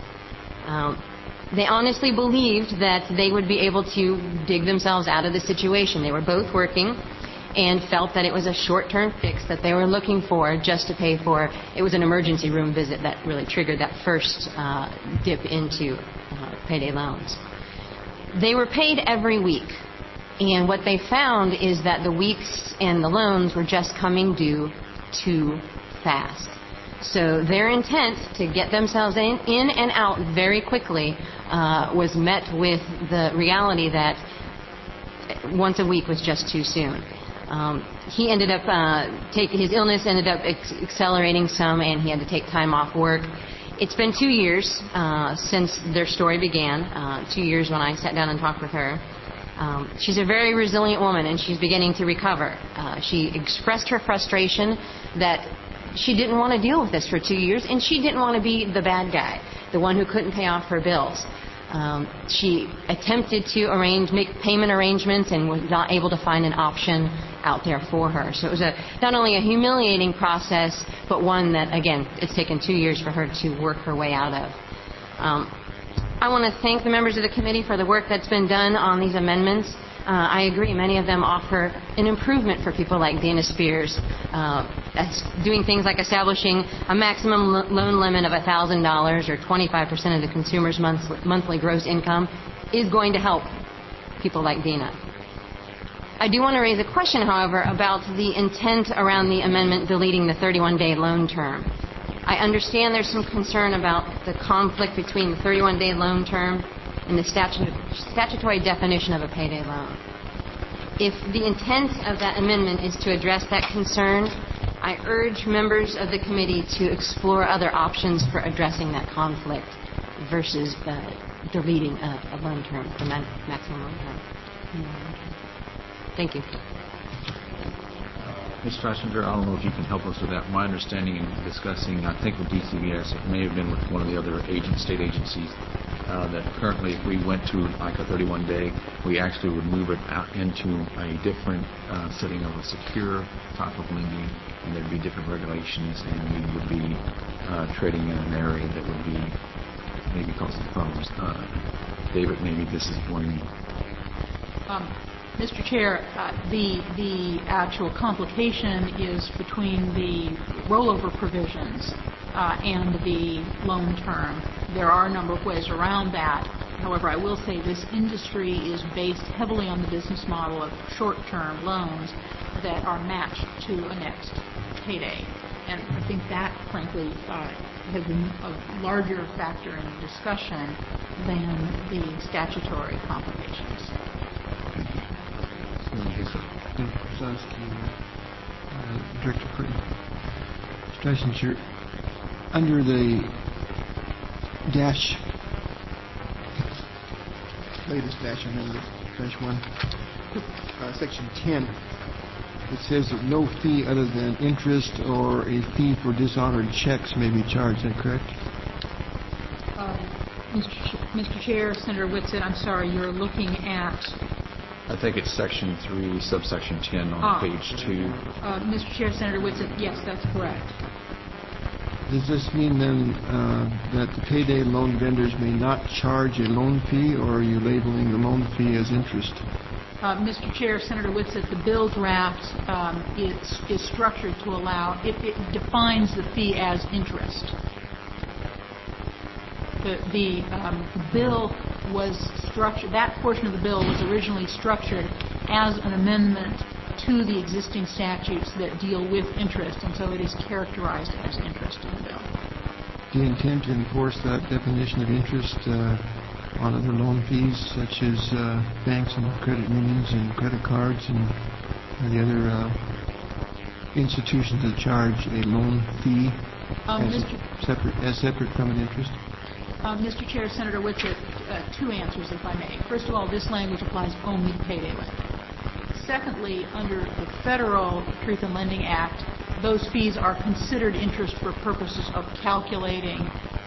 [SPEAKER 12] They honestly believed that they would be able to dig themselves out of the situation. They were both working and felt that it was a short-term fix that they were looking for just to pay for. It was an emergency room visit that really triggered that first dip into payday loans. They were paid every week, and what they found is that the weeks and the loans were just coming due too fast. So their intent to get themselves in and out very quickly was met with the reality that once a week was just too soon. He ended up his illness ended up accelerating some, and he had to take time off work. It's been 2 years since their story began, 2 years when I sat down and talked with her. She's a very resilient woman, and she's beginning to recover. She expressed her frustration that she didn't want to deal with this for 2 years, and she didn't want to be the bad guy, the one who couldn't pay off her bills. She attempted to make payment arrangements and was not able to find an option out there for her. So it was not only a humiliating process, but one that, again, it's taken 2 years for her to work her way out of. I want to thank the members of the committee for the work that's been done on these amendments. I agree. Many of them offer an improvement for people like Dana Spears. Doing things like establishing a maximum loan limit of $1,000 or 25% of the consumer's monthly gross income is going to help people like Dina. I do want to raise a question, however, about the intent around the amendment deleting the 31-day loan term. I understand there's some concern about the conflict between the 31-day loan term and the statutory definition of a payday loan. If the intent of that amendment is to address that concern, I urge members of the committee to explore other options for addressing that conflict versus deleting a loan term, the maximum loan term. Thank you.
[SPEAKER 1] Ms. Strassinger, I don't know if you can help us with that. My understanding in discussing, I think with DCBS, it may have been with one of the other state agencies, that currently if we went to like a 31-day, we actually would move it out into a different setting of a secure type of lending, and there'd be different regulations, and we would be trading in an area that would be maybe causing problems. David, maybe this is for you.
[SPEAKER 4] Mr. Chair, the actual complication is between the rollover provisions and the loan term. There are a number of ways around that. However, I will say this industry is based heavily on the business model of short-term loans that are matched to a next payday. And I think that, frankly, has been a larger factor in the discussion than the statutory complications.
[SPEAKER 7] Director Strassinger, under the latest dash amendment, -1, section 10, it says that no fee other than interest or a fee for dishonored checks may be charged. Is that correct?
[SPEAKER 4] Mr. Chair, Senator Whitsitt, I'm sorry, you're looking at...
[SPEAKER 1] I think it's section 3, subsection 10 on page 2.
[SPEAKER 4] Mr. Chair, Senator Whitsitt, yes, that's correct.
[SPEAKER 7] Does this mean then that the payday loan vendors may not charge a loan fee, or are you labeling the loan fee as interest?
[SPEAKER 4] Mr. Chair, Senator Whitsitt, the bill draft is structured to allow, it defines the fee as interest. The bill was structured, that portion of the bill was originally structured as an amendment to the existing statutes that deal with interest, and so it is characterized as interest in the bill.
[SPEAKER 7] Do you intend to enforce that definition of interest on other loan fees, such as banks and credit unions and credit cards and the other institutions that charge a loan fee as separate from an interest?
[SPEAKER 4] Mr. Chair, Senator Whitsitt, two answers, if I may. First of all, this language applies only to payday lending. Secondly, under the Federal Truth in Lending Act, those fees are considered interest for purposes of calculating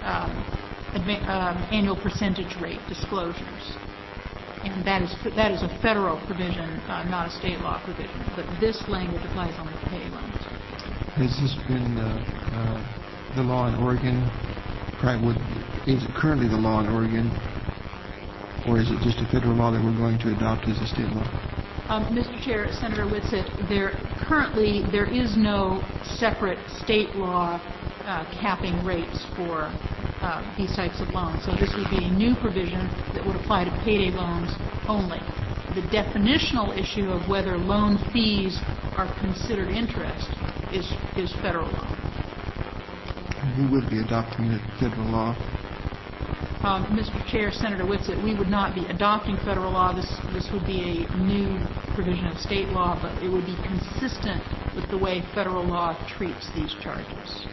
[SPEAKER 4] annual percentage rate disclosures. And that is a federal provision, not a state law provision. But this language applies only to payday loans.
[SPEAKER 7] Has this been the law in Oregon? Is it currently the law in Oregon, or is it just a federal law that we're going to adopt as a state law?
[SPEAKER 4] Mr. Chair, Senator Whitsitt, currently there is no separate state law capping rates for these types of loans. So this would be a new provision that would apply to payday loans only. The definitional issue of whether loan fees are considered interest is federal law.
[SPEAKER 7] Who would be adopting the federal law?
[SPEAKER 4] Mr. Chair, Senator Whitsitt, we would not be adopting federal law. This would be a new provision of state law, but it would be consistent with the way federal law treats these charges.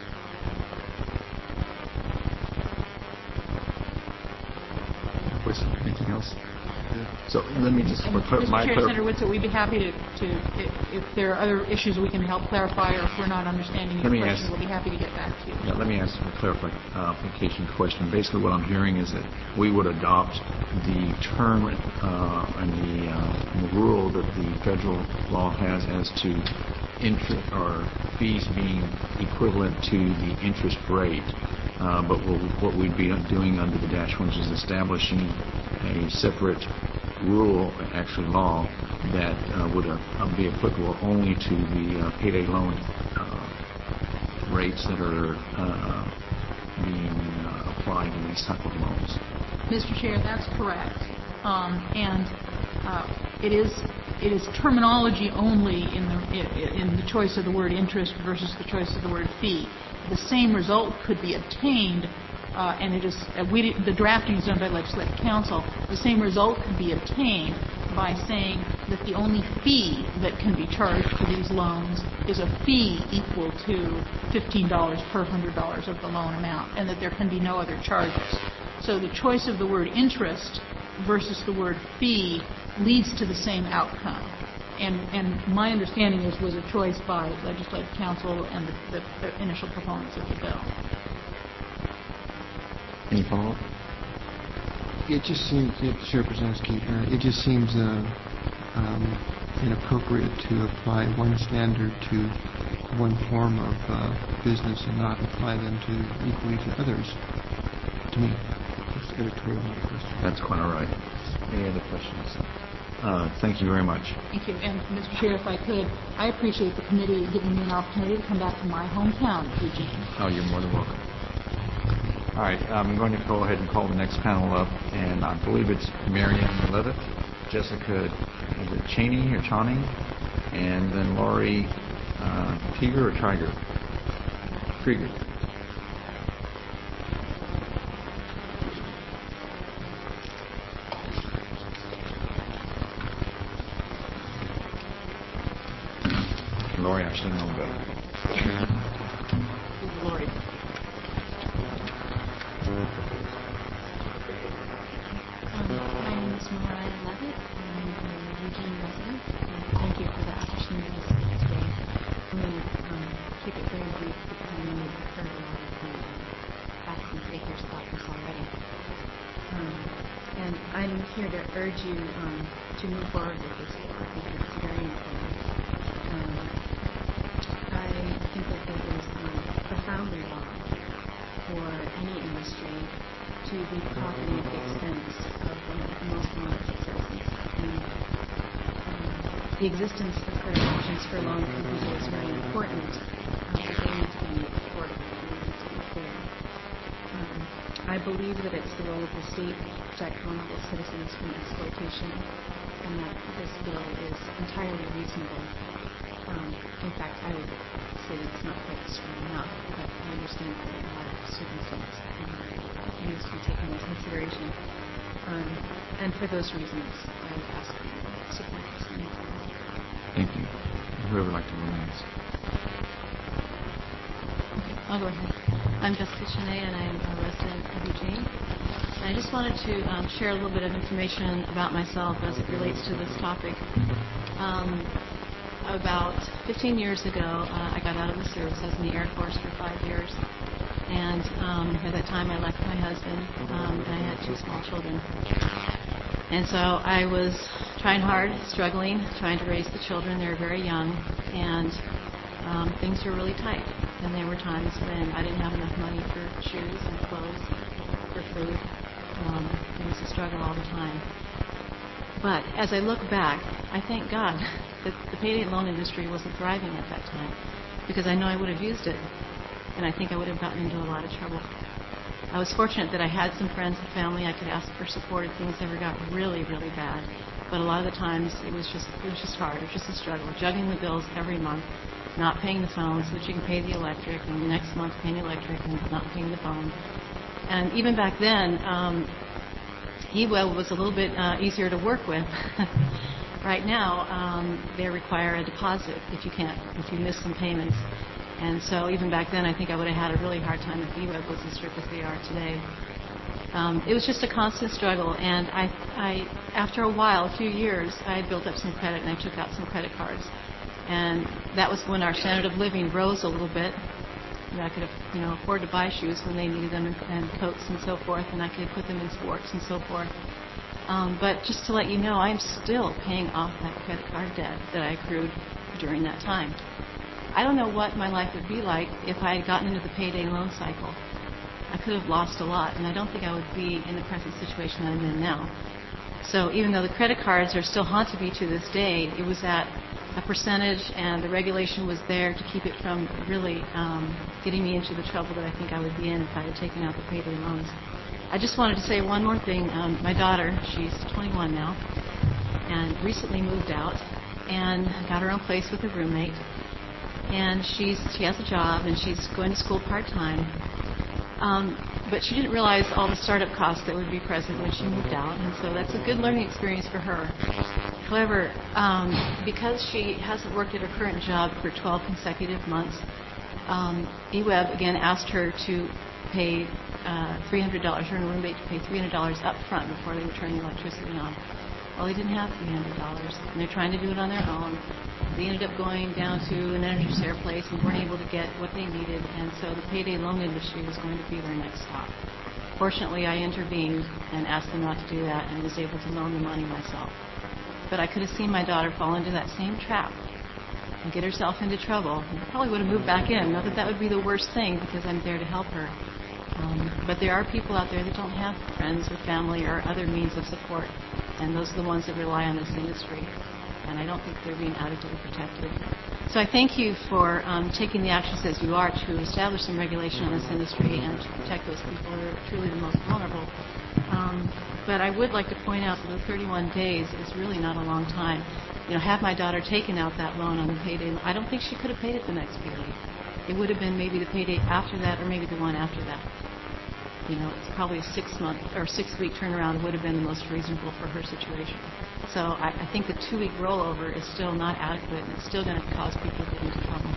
[SPEAKER 1] Anything else? So let me just
[SPEAKER 4] Mr. Chair, Senator Whitsitt, we'd be happy to if there are other issues we can help clarify, or if we're not understanding your question, we'll be happy to get back to you.
[SPEAKER 1] Yeah, let me ask a clarification question. Basically what I'm hearing is that we would adopt the term and the rule that the federal law has as to interest or fees being equivalent to the interest rate. But what we'd be doing under the -1 is establishing a separate rule, actually law, that would be applicable only to the payday loan rates that are being applied in these type of loans.
[SPEAKER 4] Mr. Chair, that's correct. It is terminology only in the choice of the word interest versus the choice of the word fee. The same result could be obtained, and it is the drafting is done by Legislative Council. The same result could be obtained by saying that the only fee that can be charged for these loans is a fee equal to $15 per $100 of the loan amount, and that there can be no other charges. So the choice of the word interest versus the word fee leads to the same outcome. And my understanding was a choice by Legislative Council and the initial proponents of the bill.
[SPEAKER 1] Any follow-up?
[SPEAKER 7] It just seems, Chair Brzezinski, it just seems inappropriate to apply one standard to one form of business and not apply them equally to others. To me, it's editorial, not a question.
[SPEAKER 1] That's quite all right. Any other questions? Thank you very much.
[SPEAKER 4] Thank you. And, Mr. Chair, if I could, I appreciate the committee giving me an opportunity to come back to my hometown, Eugene.
[SPEAKER 1] Oh, you're more than welcome. All right, I'm going to go ahead and call the next panel up, and I believe it's Marianne Levitt, Jessica Cheney or Chani, and then Laurie Tiger or Trigger? Krieger. Laurie actually know better.
[SPEAKER 4] Laurie.
[SPEAKER 13] My name is Mariah Levitt. I'm a Eugene resident. Thank you for the opportunity to speak today. I'm going to keep it very brief because I know you've heard a lot of the facts and figures about this already. And I'm here to urge you to move forward with this bill because it's very important. I think that it is profoundly wrong for any industry to be profiting at the expense of the most vulnerable citizens. The existence of credit options for low-income people is very important, but they need to be affordable and they need to be fair. I believe that it's the role of the state to protect vulnerable citizens from exploitation, and that this bill is entirely reasonable. In fact, I would say that it's not quite strong enough, but I understand that there are a lot of circumstances that needs to be taken into consideration. And for those reasons, I would ask for your support this amendment.
[SPEAKER 1] Thank you. Whoever would like to go next.
[SPEAKER 13] I'll go ahead. I'm Jessica Cheney, and I'm a resident of Eugene. I just wanted to share a little bit of information about myself as it relates to this topic. About 15 years ago, I got out of the service. I was in the Air Force for 5 years. And at that time, I left my husband, and I had 2 small children. And so I was trying hard, struggling, trying to raise the children. They were very young, and things were really tight. And there were times when I didn't have enough money for shoes and clothes, for food. It was a struggle all the time. But as I look back, I thank God that the payday loan industry wasn't thriving at that time, because I know I would have used it, and I think I would have gotten into a lot of trouble. I was fortunate that I had some friends and family I could ask for support if things ever got really, really bad. But a lot of the times it was just hard. It was just a struggle, juggling the bills every month, not paying the phone so that you can pay the electric, and the next month paying the electric and not paying the phone. And even back then, eWeb was a little bit easier to work with. Right now, they require a deposit if you miss some payments. And so even back then, I think I would have had a really hard time if eWeb was as strict as they are today. It was just a constant struggle, and I after a while, a few years, I had built up some credit, and I took out some credit cards. And that was when our standard of living rose a little bit. And I could afford to buy shoes when they needed them, and coats and so forth, and I could put them in sports and so forth. But just to let you know, I'm still paying off that credit card debt that I accrued during that time. I don't know what my life would be like if I had gotten into the payday loan cycle. I could have lost a lot, and I don't think I would be in the present situation I'm in now. So even though the credit cards are still haunting me to this day, it was at a percentage, and the regulation was there to keep it from really getting me into the trouble that I think I would be in if I had taken out the payday loans. I just wanted to say one more thing. My daughter, she's 21 now, and recently moved out and got her own place with a roommate. And she has a job, and she's going to school part-time. But she didn't realize all the startup costs that would be present when she moved out, and so that's a good learning experience for her. However, because she hasn't worked at her current job for 12 consecutive months, eWeb again asked her to pay $300, her and her roommate to pay $300 up front before they would turn the electricity on. Well, they didn't have $300, and they're trying to do it on their own. They ended up going down to an Energy Share place and weren't able to get what they needed, and so the payday loan industry was going to be their next stop. Fortunately, I intervened and asked them not to do that and was able to loan the money myself. But I could have seen my daughter fall into that same trap and get herself into trouble. And probably would have moved back in. Not that that would be the worst thing, because I'm there to help her. But there are people out there that don't have friends or family or other means of support, and those are the ones that rely on this industry. And I don't think they're being adequately protected. So I thank you for taking the actions as you are to establish some regulation on this industry and to protect those people who are truly the most vulnerable. But I would like to point out that the 31 days is really not a long time. Had my daughter taken out that loan on the payday, I don't think she could have paid it the next payday. It would have been maybe the payday after that, or maybe the one after that. It's probably a 6-month or 6-week turnaround. It would have been the most reasonable for her situation. So I think the 2-week rollover is still not adequate, and it's still going to cause people to get into trouble.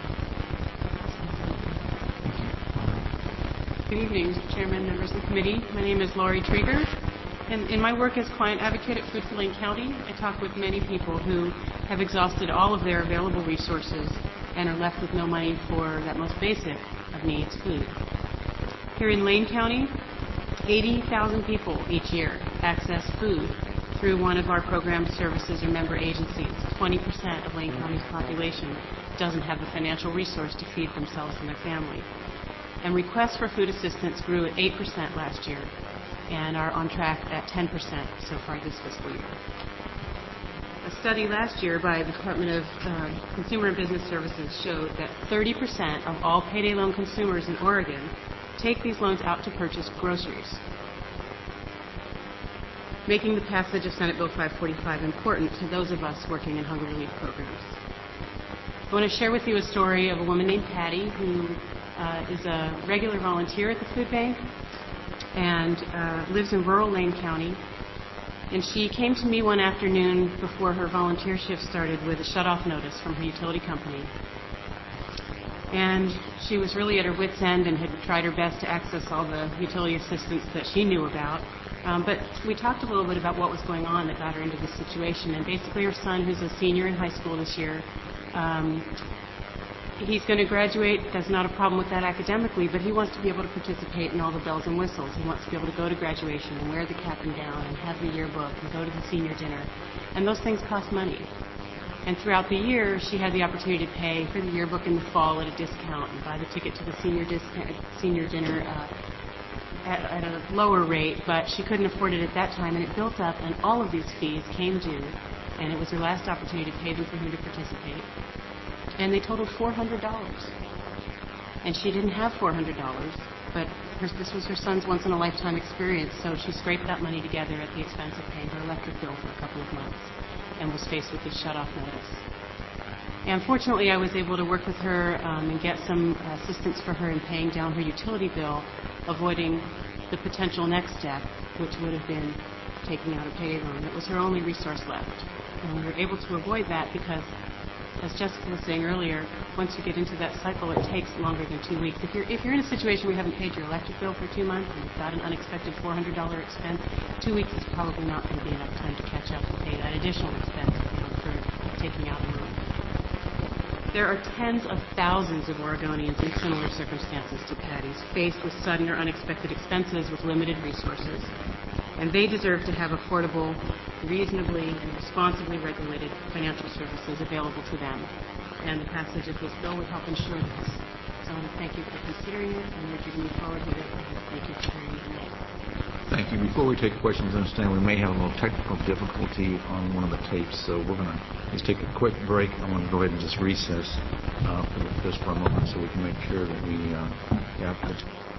[SPEAKER 14] Good evening, Mr. Chairman, members of the committee. My name is Laurie Trieger, and in my work as client advocate at Food for Lane County, I talk with many people who have exhausted all of their available resources and are left with no money for that most basic of needs, food. Here in Lane County, 80,000 people each year access food through one of our program services or member agencies. 20% of Lane County's population doesn't have the financial resource to feed themselves and their family. And requests for food assistance grew at 8% last year and are on track at 10% so far this fiscal year. A study last year by the Department of Consumer and Business Services showed that 30% of all payday loan consumers in Oregon take these loans out to purchase groceries, making the passage of Senate Bill 545 important to those of us working in hunger relief programs. I want to share with you a story of a woman named Patty who is a regular volunteer at the food bank and lives in rural Lane County. And she came to me one afternoon before her volunteer shift started with a shut-off notice from her utility company. And she was really at her wit's end and had tried her best to access all the utility assistance that she knew about. But we talked a little bit about what was going on that got her into this situation. And basically her son, who's a senior in high school this year, he's going to graduate. There's not a problem with that academically, but he wants to be able to participate in all the bells and whistles. He wants to be able to go to graduation and wear the cap and gown and have the yearbook and go to the senior dinner. And those things cost money. And throughout the year, she had the opportunity to pay for the yearbook in the fall at a discount and buy the ticket to the senior dinner at a lower rate, but she couldn't afford it at that time, and it built up, and all of these fees came due, and it was her last opportunity to pay them for him to participate. And they totaled $400. And she didn't have $400, but this was her son's once-in-a-lifetime experience, so she scraped that money together at the expense of paying her electric bill for a couple of months and was faced with this shut-off notice. And fortunately, I was able to work with her and get some assistance for her in paying down her utility bill, avoiding the potential next step, which would have been taking out a payday loan. It was her only resource left. And we were able to avoid that because, as Jessica was saying earlier, once you get into that cycle, it takes longer than 2 weeks. If you're in a situation where you haven't paid your electric bill for 2 months and you've got an unexpected $400 expense, 2 weeks is probably not going to be enough time to catch up and pay that additional expense for taking out a loan. There are tens of thousands of Oregonians in similar circumstances to Patty's, faced with sudden or unexpected expenses with limited resources. And they deserve to have affordable, reasonably and responsibly regulated financial services available to them. And the passage of this bill would help ensure this. So I want to thank you for considering it and urge you to move forward with it. And thank you for hearing me tonight.
[SPEAKER 1] Thank you. Before we take questions, understand we may have a little technical difficulty on one of the tapes, so we're going to just take a quick break. I want to go ahead and just recess just for a moment so we can make sure that we have the...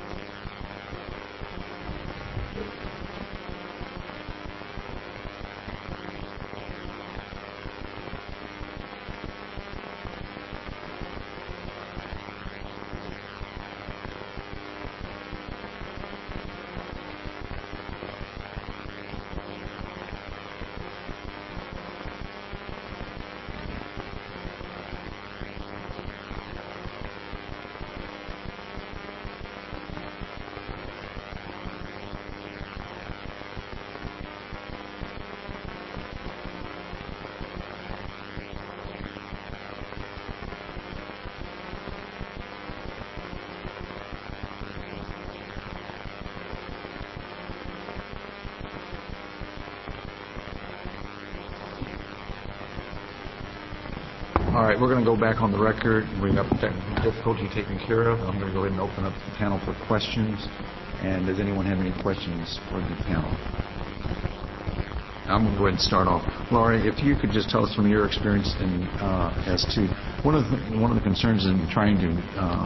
[SPEAKER 1] All right, we're going to go back on the record. We've got the technical difficulty taken care of. I'm going to go ahead and open up the panel for questions. And does anyone have any questions for the panel? I'm going to go ahead and start off. Laura, if you could just tell us from your experience as to one of the concerns in trying to,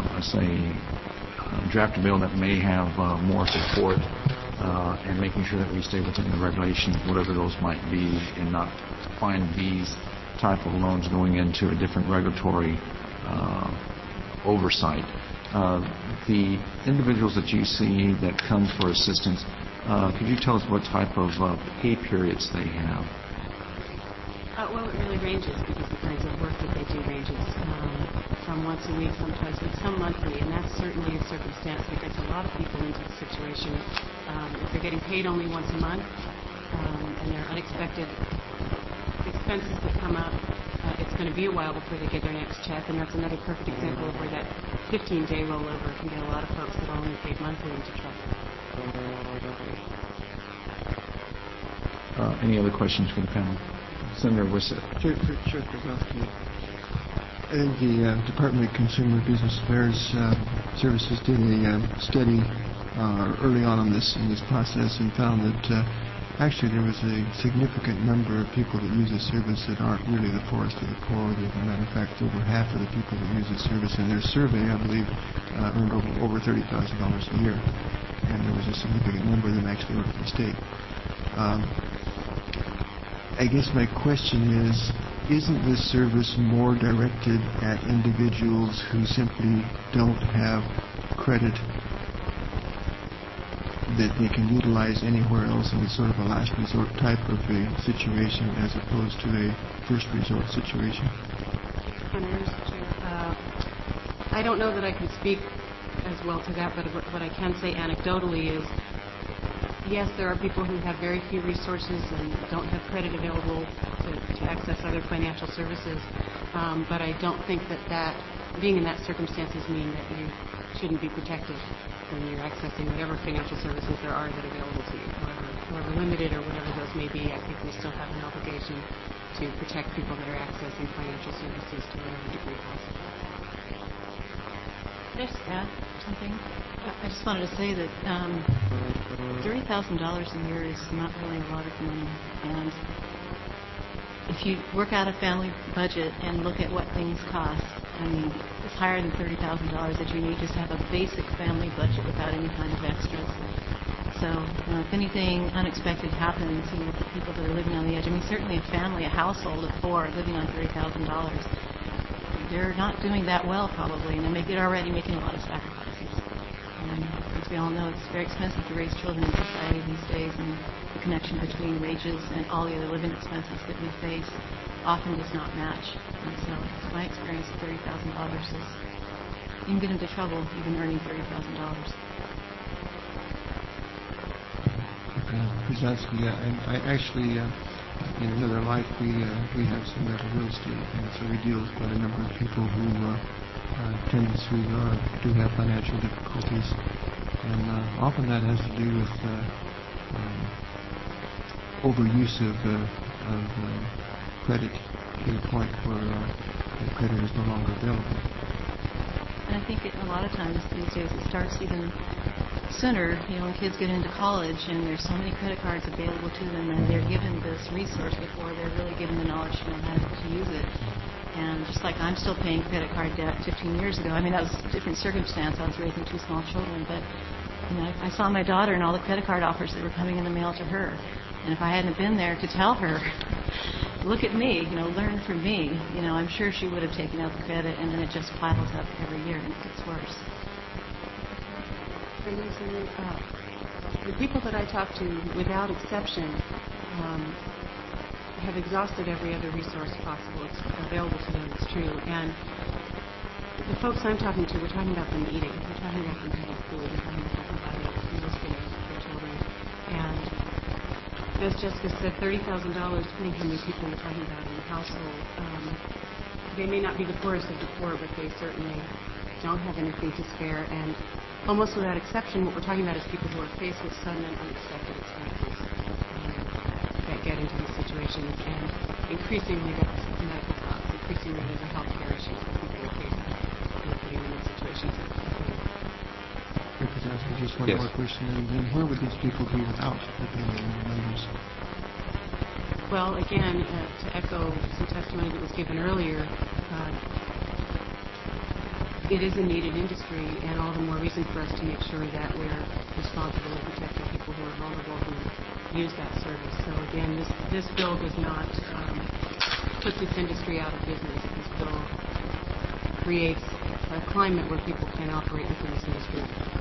[SPEAKER 1] draft a bill that may have more support and making sure that we stay within the regulations, whatever those might be, and not find these type of loans going into a different regulatory oversight. The individuals that you see that come for assistance, could you tell us what type of pay periods they have?
[SPEAKER 14] Well, it really ranges because the kinds of work that they do ranges from once a week, some twice a week, some monthly, and that's certainly a circumstance that gets a lot of people into the situation. If they're getting paid only once a month and there are unexpected expenses that come up, it's going to be a while before they get their next check, and that's another perfect example of where that 15-day rollover can get a lot of folks that are only paid monthly into trouble.
[SPEAKER 1] Any other questions for the panel? Senator Wissett.
[SPEAKER 7] Chair Kozlowski. I think the Department of Consumer Business Affairs Services did a study early on in this process and found that actually there was a significant number of people that use this service that aren't really the poorest of the poor. As a matter of fact, over half of the people that use this service in their survey, I believe, earned over $30,000 a year. And there was a significant number of them actually worked for the state. I guess my question is, isn't this service more directed at individuals who simply don't have credit that they can utilize anywhere else, and it's sort of a last resort type of a situation as opposed to a first resort situation?
[SPEAKER 14] I don't know that I can speak as well to that, but what I can say anecdotally is, yes, there are people who have very few resources and don't have credit available to access other financial services, but I don't think that being in that circumstances mean that you shouldn't be protected when you're accessing whatever financial services there are that are available to you, however limited or whatever those may be. I think we still have an obligation to protect people that are accessing financial services to whatever degree possible.
[SPEAKER 13] Can I just add something? I just wanted to say that $30,000 a year is not really a lot of money, and if you work out a family budget and look at what things cost, I mean, it's higher than $30,000 that you need just to have a basic family budget without any kind of extras. So, if anything unexpected happens, with the people that are living on the edge, I mean, certainly a family, a household of four living on $30,000, they're not doing that well probably, and they're already making a lot of sacrifices. And as we all know, it's very expensive to raise children in society these days, and the connection between wages and all the other living expenses that we face often does not match. And so it's my experience that $30,000 is, you can get into trouble even earning $30,000.
[SPEAKER 7] Kozlowski, I actually, in another life, we have some real estate, and so we deal with quite a number of people who do have financial difficulties, and often that has to do with overuse of credit to the point where the credit is no longer available.
[SPEAKER 13] And I think a lot of times these days it starts even sooner, when kids get into college and there's so many credit cards available to them and they're given this resource before they're really given the knowledge to know how to use it. And just like I'm still paying credit card debt 15 years ago. I mean, that was a different circumstance. I was raising 2 small children, but I saw my daughter and all the credit card offers that were coming in the mail to her. And if I hadn't been there to tell her, look at me, learn from me, I'm sure she would have taken out the credit, and then it just piles up every year and it gets worse.
[SPEAKER 14] The people that I talk to, without exception, have exhausted every other resource possible. It's available to them, it's true. And the folks I'm talking to, we're talking about them eating. We're talking about them having food. We're talking about them buying meals for their children. And as Jessica said, $30,000, depending how many people we're talking about in the household. They may not be the poorest of the poor, but they certainly don't have anything to spare. And almost without exception, what we're talking about is people who are faced with sudden and unexpected expenses that get into these situations. And increasingly, that's medical costs. Increasingly, those are health care issues that people are facing in putting them in situations like that.
[SPEAKER 7] Just one more question. And where would these people be without the members?
[SPEAKER 14] Well, again, to echo some testimony that was given earlier, it is a needed industry, and all the more reason for us to make sure that we're responsible in protecting people who are vulnerable who use that service. So again, this bill does not put this industry out of business. This bill creates a climate where people can operate within this industry.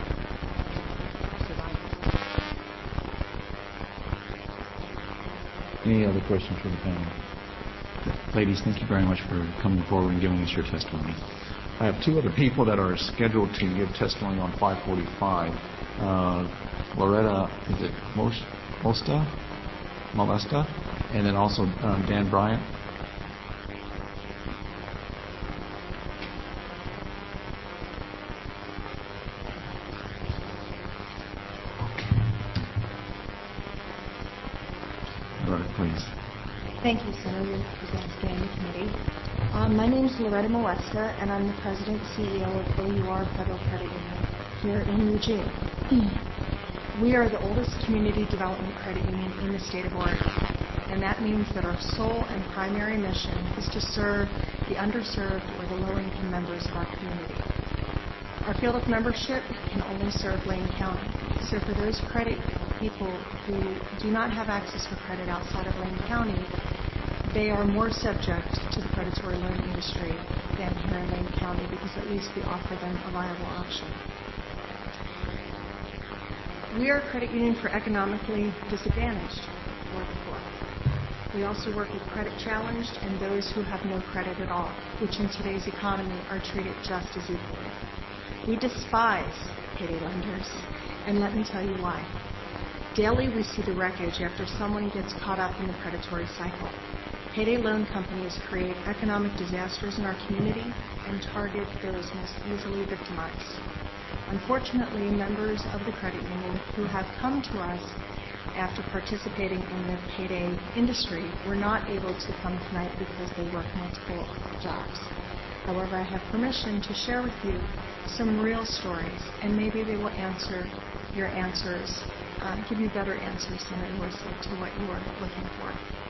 [SPEAKER 1] Any other questions for the panel? Ladies, thank you very much for coming forward and giving us your testimony. I have 2 other people that are scheduled to give testimony on 5:45. Loretta, is it Molesta? And then also Dan Bryant. Loretta, please.
[SPEAKER 15] Thank you, Senator Brzezinski and the committee. My name is Loretta Molesta, and I'm the President and CEO of OUR Federal Credit Union here in Eugene. We are the oldest community development credit union in the state of Oregon, and that means that our sole and primary mission is to serve the underserved or the low-income members of our community. Our field of membership can only serve Lane County, so for those credit people who do not have access for credit outside of Lane County, they are more subject to the predatory loan industry than here in Lane County, because at least we offer them a viable option. We are a credit union for economically disadvantaged or the poor. We also work with credit challenged and those who have no credit at all, which in today's economy are treated just as equally. We despise payday lenders, and let me tell you why. Daily we see the wreckage after someone gets caught up in the predatory cycle. Payday loan companies create economic disasters in our community and target those most easily victimized. Unfortunately, members of the credit union who have come to us after participating in the payday industry were not able to come tonight because they work multiple jobs. However, I have permission to share with you some real stories, and maybe they will answer your answers, give you better answers than it was to what you were looking for.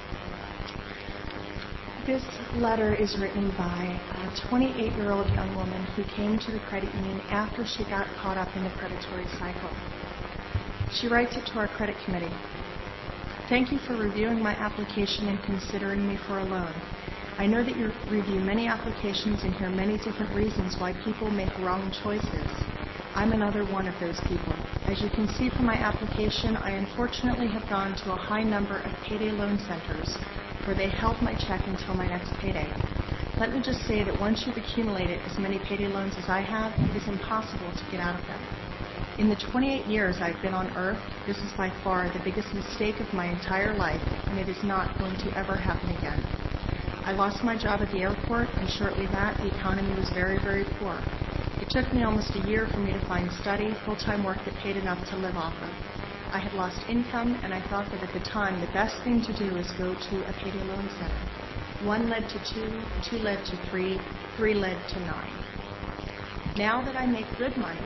[SPEAKER 15] This letter is written by a 28-year-old young woman who came to the credit union after she got caught up in the predatory cycle. She writes it to our credit committee. Thank you for reviewing my application and considering me for a loan. I know that you review many applications and hear many different reasons why people make wrong choices. I'm another one of those people. As you can see from my application, I unfortunately have gone to a high number of payday loan centers where they held my check until my next payday. Let me just say that once you've accumulated as many payday loans as I have, it is impossible to get out of them. In the 28 years I've been on Earth, this is by far the biggest mistake of my entire life, and it is not going to ever happen again. I lost my job at the airport, and shortly that, the economy was very, very poor. It took me almost a year for me to find steady, full-time work that paid enough to live off of. I had lost income, and I thought that at the time the best thing to do was go to a payday loan center. 1 led to 2, 2 led to 3, 3 led to 9. Now that I make good money,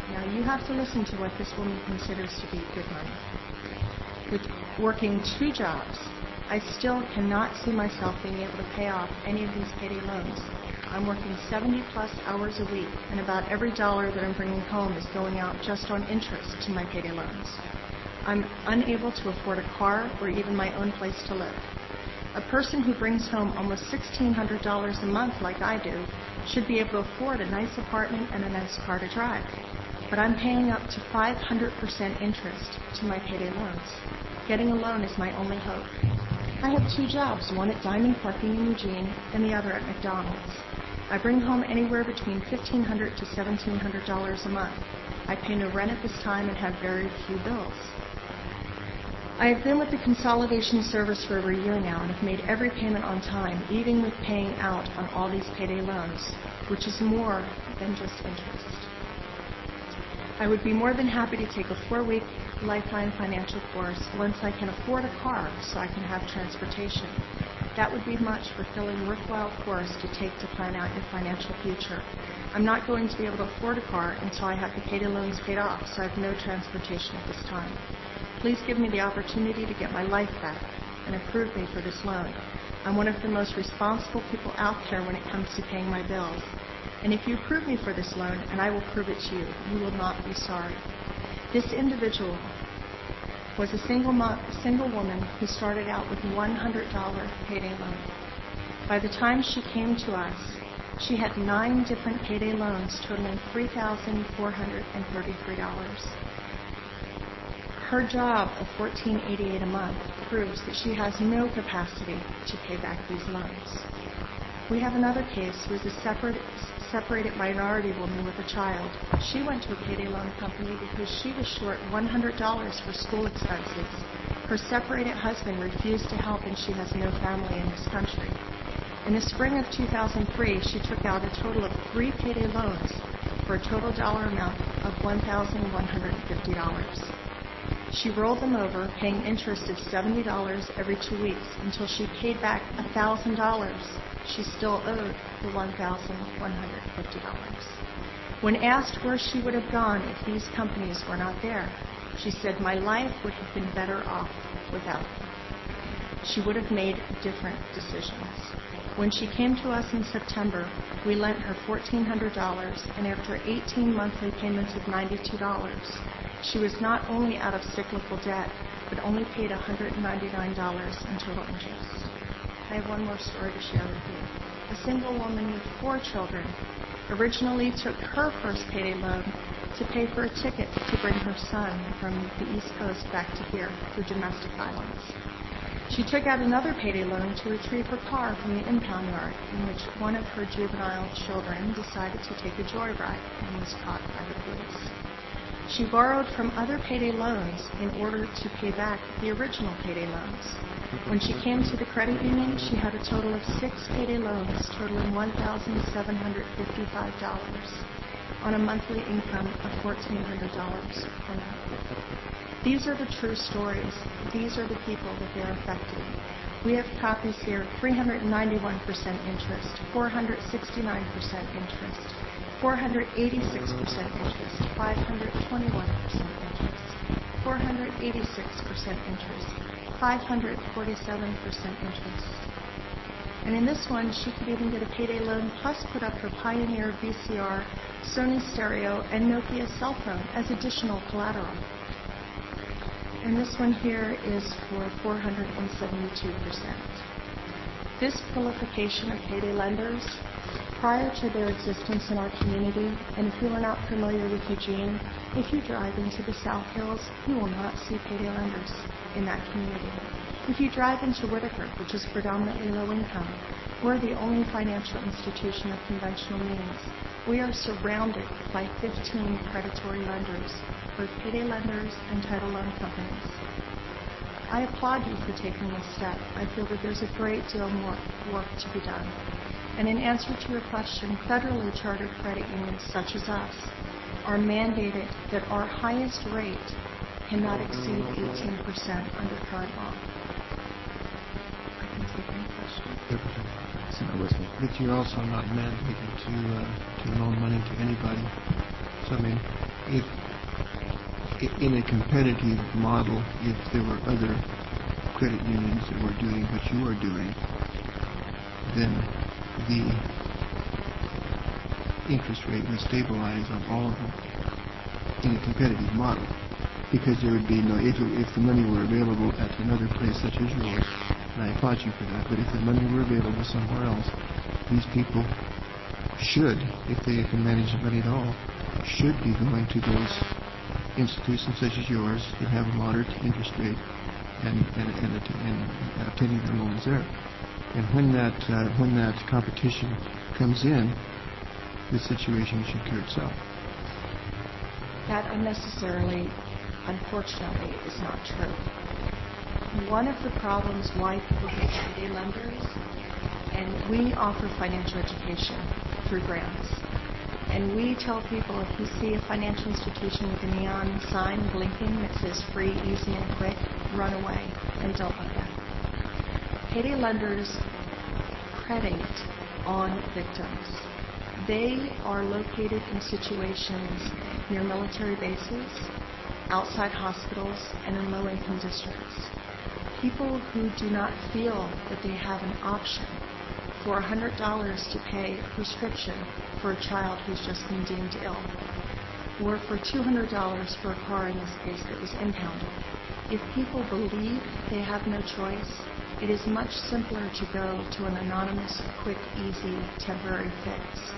[SPEAKER 15] Now, you have to listen to what this woman considers to be good money. With working 2 jobs, I still cannot see myself being able to pay off any of these payday loans. I'm working 70-plus hours a week, and about every dollar that I'm bringing home is going out just on interest to my payday loans. I'm unable to afford a car or even my own place to live. A person who brings home almost $1,600 a month like I do should be able to afford a nice apartment and a nice car to drive. But I'm paying up to 500% interest to my payday loans. Getting a loan is my only hope. I have 2 jobs, one at Diamond Parking in Eugene and the other at McDonald's. I bring home anywhere between $1,500 to $1,700 a month. I pay no rent at this time and have very few bills. I have been with the consolidation service for over a year now and have made every payment on time, even with paying out on all these payday loans, which is more than just interest. I would be more than happy to take a 4-week Lifeline financial course once I can afford a car so I can have transportation. That would be much fulfilling, worthwhile course to take to plan out your financial future. I'm not going to be able to afford a car until I have the payday loans paid off, so I have no transportation at this time. Please give me the opportunity to get my life back and approve me for this loan. I'm one of the most responsible people out there when it comes to paying my bills. And if you approve me for this loan, and I will prove it to you, you will not be sorry. This individual was a single woman who started out with $100 payday loan. By the time she came to us, she had 9 different payday loans totaling $3,433. Her job of $14.88 a month proves that she has no capacity to pay back these loans. We have another case who is a separated minority woman with a child. She went to a payday loan company because she was short $100 for school expenses. Her separated husband refused to help and she has no family in this country. In the spring of 2003, she took out a total of 3 payday loans for a total dollar amount of $1,150. She rolled them over, paying interest of $70 every 2 weeks until she paid back $1,000. She still owed the $1,150. When asked where she would have gone if these companies were not there, she said, "My life would have been better off without them." She would have made different decisions. When she came to us in September, we lent her $1,400, and after 18 monthly payments of $92, she was not only out of cyclical debt, but only paid $199 in total interest. I have one more story to share with you. A single woman with 4 children originally took her first payday loan to pay for a ticket to bring her son from the East Coast back to here through domestic violence. She took out another payday loan to retrieve her car from the impound yard, in which one of her juvenile children decided to take a joyride and was caught by the police. She borrowed from other payday loans in order to pay back the original payday loans. When she came to the credit union, she had a total of 6 payday loans totaling $1,755 on a monthly income of $1,400 per month. These are the true stories. These are the people that they're affecting. We have copies here: 391% interest, 469% interest, 486% interest, 521% interest, 486% interest, 547% interest. And in this one, she could even get a payday loan plus put up her Pioneer VCR, Sony stereo, and Nokia cell phone as additional collateral. And this one here is for 472%. This proliferation of payday lenders, prior to their existence in our community, and if you are not familiar with Eugene, if you drive into the South Hills, you will not see payday lenders in that community. If you drive into Whitaker, which is predominantly low income, we're the only financial institution of conventional means. We are surrounded by 15 predatory lenders, both payday lenders and title loan companies. I applaud you for taking this step. I feel that there's a great deal more work to be done. And in answer to your question, federally chartered credit unions such as us are mandated that our highest rate cannot exceed 18% under current law. I can take any questions.
[SPEAKER 7] But you're also not mandated to loan money to anybody. So, I mean, if in a competitive model, if there were other credit unions that were doing what you are doing, then the interest rate would stabilize on all of them in a competitive model, because there would be no, if the money were available at another place such as yours, and I applaud you for that, but if the money were available somewhere else, these people should, if they can manage the money at all, should be going to those institutions such as yours that have a moderate interest rate and obtaining their loans there. And when that competition comes in, the situation should cure itself.
[SPEAKER 15] That unnecessarily, unfortunately, is not true. One of the problems why people go to payday lenders, and we offer financial education through grants, and we tell people if you see a financial institution with a neon sign blinking that says free, easy, and quick, run away and don't look at it. Payday lenders predate on victims. They are located in situations near military bases, outside hospitals, and in low-income districts. People who do not feel that they have an option for $100 to pay a prescription for a child who's just been deemed ill, or for $200 for a car, in this case, that was impounded. If people believe they have no choice, it is much simpler to go to an anonymous, quick, easy, temporary fix.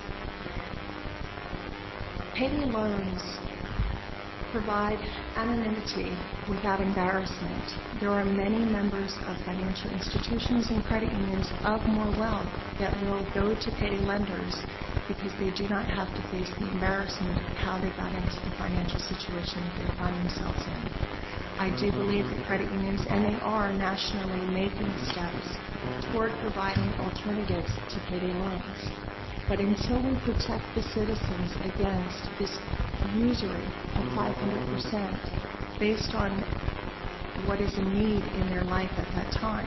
[SPEAKER 15] Payday loans provide anonymity without embarrassment. There are many members of financial institutions and credit unions of more wealth that will go to payday lenders because they do not have to face the embarrassment of how they got into the financial situation that they find themselves in. I do believe that credit unions, and they are nationally making steps toward providing alternatives to payday loans. But until we protect the citizens against this usury of 500% based on what is a need in their life at that time,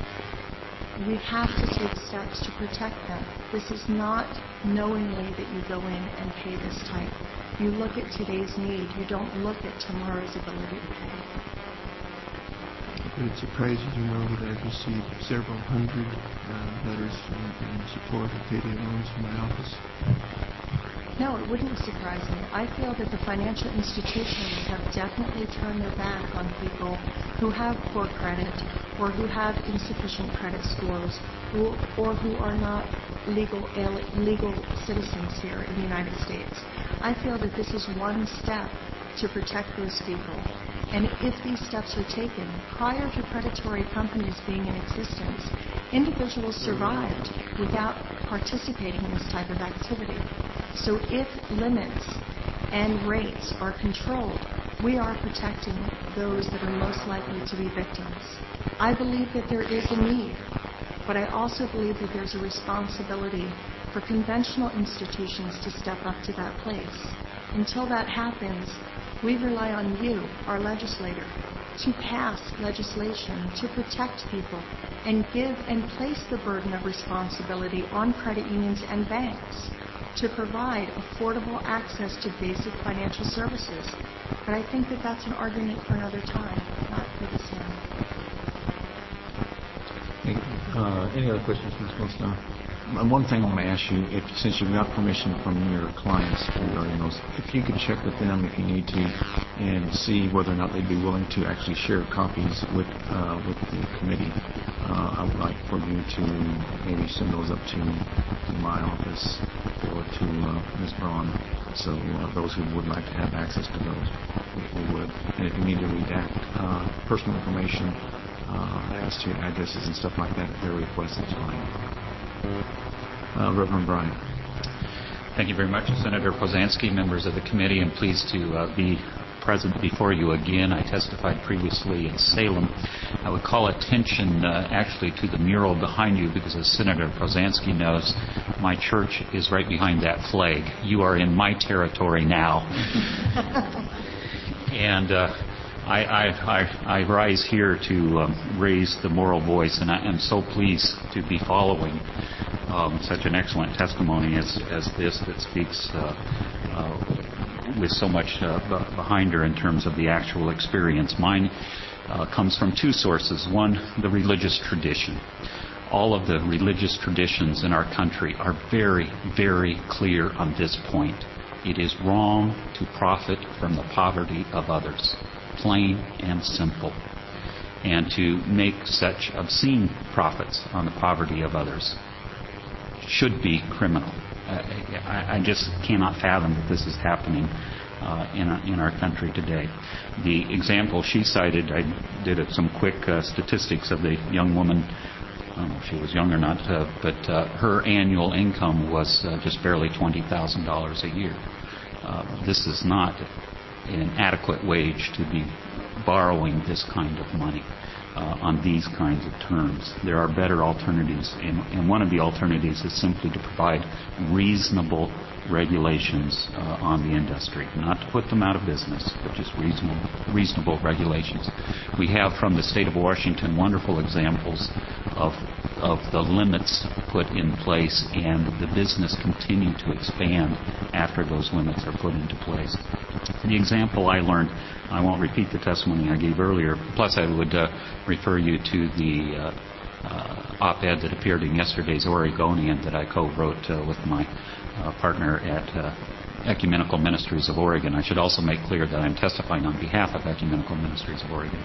[SPEAKER 15] we have to take steps to protect them. This is not knowingly that you go in and pay this type. You look at today's need. You don't look at tomorrow's ability to pay.
[SPEAKER 7] But it surprises you to know that I've received several hundred letters in support of payday loans from my office.
[SPEAKER 15] No, it wouldn't surprise me. I feel that the financial institutions have definitely turned their back on people who have poor credit or who have insufficient credit scores or who are not legal citizens here in the United States. I feel that this is one step to protect those people. And if these steps are taken prior to predatory companies being in existence, individuals survived without participating in this type of activity. So if limits and rates are controlled, we are protecting those that are most likely to be victims. I believe that there is a need, but I also believe that there's a responsibility for conventional institutions to step up to that place. Until that happens, we rely on you, our legislator, to pass legislation to protect people and give and place the burden of responsibility on credit unions and banks to provide affordable access to basic financial services. But I think that that's an argument for another time, not for this now.
[SPEAKER 1] Any other questions, Ms. Wilson? One thing I want to ask you, since you've got permission from your clients regarding those, if you could check with them if you need to and see whether or not they'd be willing to actually share copies with the committee. I would like for you to maybe send those up to my office or to Ms. Braun, so those who would like to have access to those, we would. And if you need to redact personal information as to addresses and stuff like that at their request, that's fine. Reverend Bryan.
[SPEAKER 16] Thank you very much, Senator Pozansky, members of the committee. I'm pleased to be present before you again. I testified previously in Salem. I would call attention actually to the mural behind you because, as Senator Pozansky knows, my church is right behind that flag. You are in my territory now. And I rise here to raise the moral voice, and I am so pleased to be following such an excellent testimony as this that speaks with so much behind her in terms of the actual experience. Mine comes from two sources. One, the religious tradition. All of the religious traditions in our country are very, very clear on this point. It is wrong to profit from the poverty of others, plain and simple. And to make such obscene profits on the poverty of others should be criminal. I just cannot fathom that this is happening in our country today. The example she cited, I did some quick statistics of the young woman. I don't know if she was young or not, but her annual income was just barely $20,000 a year. This is not an adequate wage to be borrowing this kind of money on these kinds of terms. There are better alternatives, and one of the alternatives is simply to provide reasonable regulations on the industry, not to put them out of business, but just reasonable regulations. We have from the state of Washington wonderful examples of the limits put in place, and the business continue to expand after those limits are put into place. The example I learned, I won't repeat the testimony I gave earlier, plus I would refer you to the op-ed that appeared in yesterday's Oregonian that I co-wrote with my partner at Ecumenical Ministries of Oregon. I should also make clear that I'm testifying on behalf of Ecumenical Ministries of Oregon.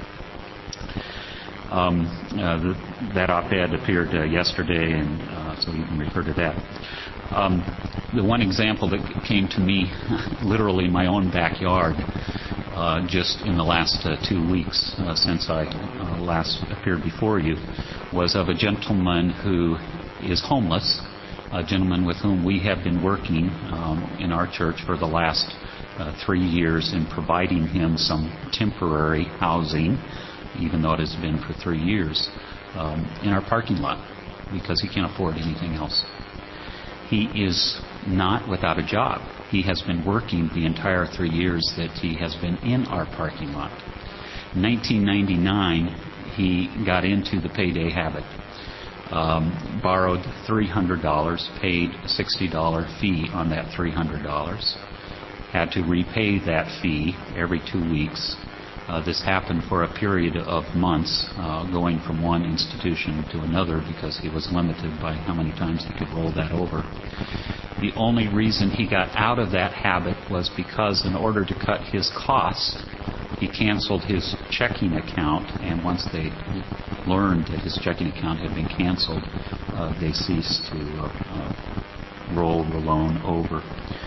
[SPEAKER 16] That op-ed appeared yesterday, and so you can refer to that. The one example that came to me, literally my own backyard, just in the last 2 weeks since I last appeared before you, was of a gentleman who is homeless, a gentleman with whom we have been working in our church for the last 3 years in providing him some temporary housing, even though it has been for 3 years, in our parking lot, because he can't afford anything else. He is not without a job. He has been working the entire 3 years that he has been in our parking lot. In 1999, he got into the payday habit. Borrowed $300, paid a $60 fee on that $300, had to repay that fee every 2 weeks. This happened for a period of months, going from one institution to another because he was limited by how many times he could roll that over. The only reason he got out of that habit was because in order to cut his costs, he canceled his checking account, and once they learned that his checking account had been canceled, they ceased to roll the loan over.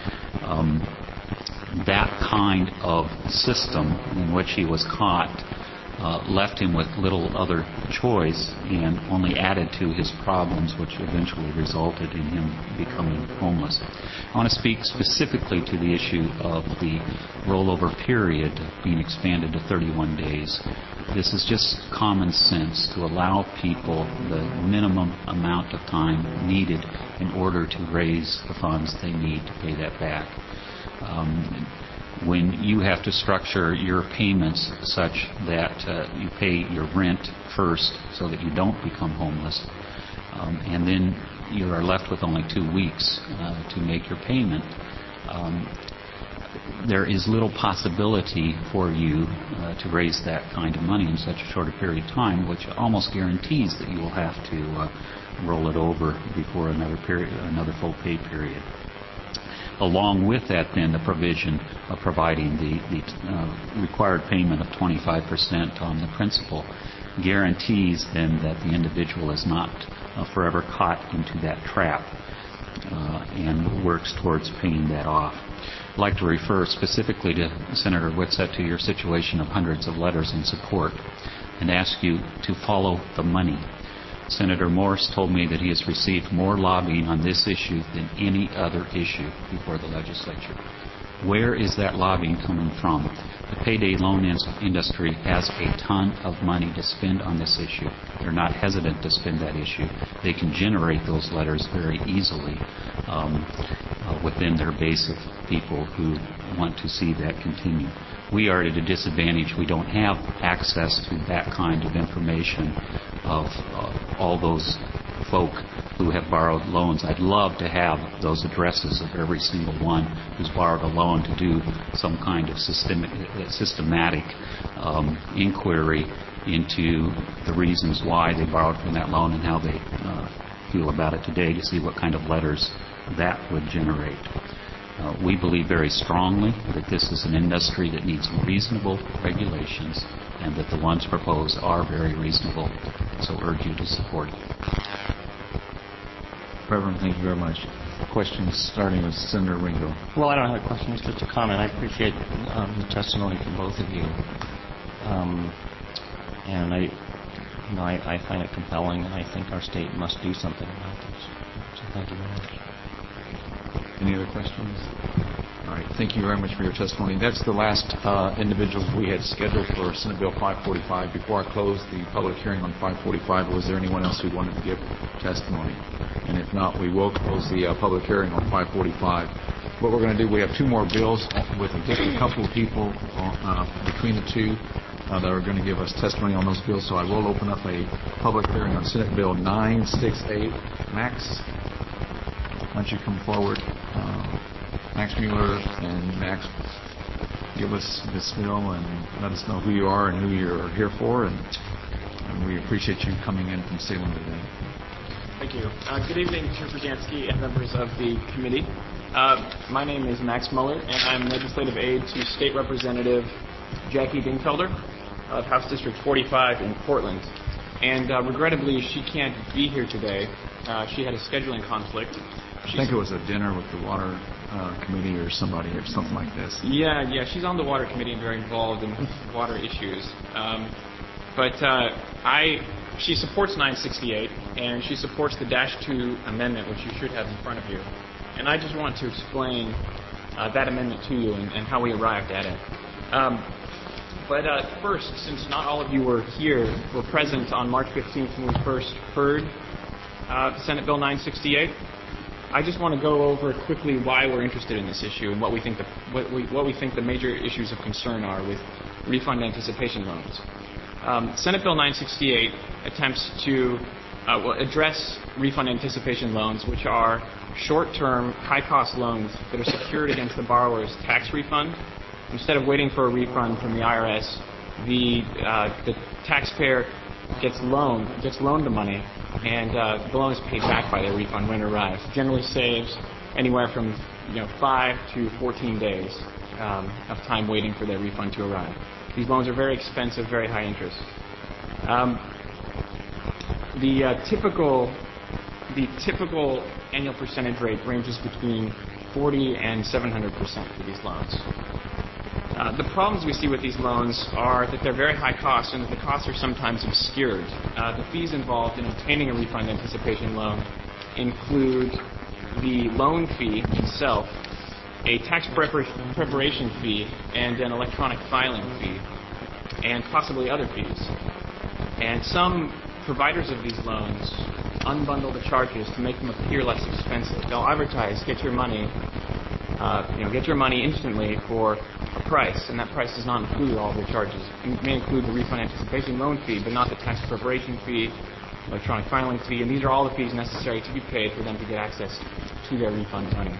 [SPEAKER 16] That kind of system in which he was caught left him with little other choice and only added to his problems, which eventually resulted in him becoming homeless. I want to speak specifically to the issue of the rollover period being expanded to 31 days. This is just common sense to allow people the minimum amount of time needed in order to raise the funds they need to pay that back. When you have to structure your payments such that you pay your rent first so that you don't become homeless, and then you are left with only 2 weeks to make your payment, there is little possibility for you to raise that kind of money in such a short a period of time, which almost guarantees that you will have to roll it over before another full pay period. Along with that, then, the provision of providing the required payment of 25% on the principal guarantees, then, that the individual is not forever caught into that trap and works towards paying that off. I'd like to refer specifically to Senator Whitsett to your situation of hundreds of letters in support and ask you to follow the money. Senator Morse told me that he has received more lobbying on this issue than any other issue before the legislature. Where is that lobbying coming from? The payday loan industry has a ton of money to spend on this issue. They're not hesitant to spend that issue. They can generate those letters very easily within their base of people who want to see that continue. We are at a disadvantage. We don't have access to that kind of information of all those folk who have borrowed loans. I'd love to have those addresses of every single one who's borrowed a loan to do some kind of systematic inquiry into the reasons why they borrowed from that loan and how they feel about it today, to see what kind of letters that would generate. We believe very strongly that this is an industry that needs reasonable regulations and that the ones proposed are very reasonable, so urge you to support it.
[SPEAKER 1] Reverend, thank you very much. Questions starting with Senator Ringo.
[SPEAKER 5] Well, I don't have a question. It's just a comment. I appreciate the testimony from both of you. And I find it compelling, and I think our state must do something about this. So thank you very much.
[SPEAKER 1] Any other questions? All right. Thank you very much for your testimony. That's the last individuals we had scheduled for Senate Bill 545. Before I close the public hearing on 545, was there anyone else who wanted to give testimony? And if not, we will close the public hearing on 545. What we're going to do, we have two more bills with just a couple of people between the two that are going to give us testimony on those bills. So I will open up a public hearing on Senate Bill 968. Max, why don't you come forward? Max Mueller and Max, give us this bill and let us know who you are and who you're here for. And we appreciate you coming in from Salem today.
[SPEAKER 17] Thank you. Good evening, Chair Brzezinski and members of the committee. My name is Max Mueller, and I'm legislative aide to State Representative Jackie Dingfelder of House District 45 in Portland. And regrettably, she can't be here today. She had a scheduling conflict.
[SPEAKER 1] I think it was a dinner with the Water Committee or somebody or something like this.
[SPEAKER 17] Yeah, she's on the Water Committee and very involved in water issues. She supports 968, and she supports the -2 amendment, which you should have in front of you. And I just want to explain that amendment to you and how we arrived at it. First, since not all of you were present on March 15th when we first heard Senate Bill 968, I just want to go over quickly why we're interested in this issue and what we think the major issues of concern are with refund anticipation loans. Senate Bill 968 attempts to address refund anticipation loans, which are short-term, high-cost loans that are secured against the borrower's tax refund. Instead of waiting for a refund from the IRS, the taxpayer gets loaned the money, and the loan is paid back by the refund when it arrives. Generally saves anywhere from 5 to 14 days of time waiting for their refund to arrive. These loans are very expensive, very high interest. The typical annual percentage rate ranges between 40 and 700% for these loans. The problems we see with these loans are that they're very high cost and that the costs are sometimes obscured. The fees involved in obtaining a refund anticipation loan include the loan fee itself, a tax preparation fee, and an electronic filing fee, and possibly other fees. And some providers of these loans unbundle the charges to make them appear less expensive. They'll advertise, get your money instantly for a price, and that price does not include all the charges. It may include the refund anticipation loan fee, but not the tax preparation fee, electronic filing fee, and these are all the fees necessary to be paid for them to get access to their refund money.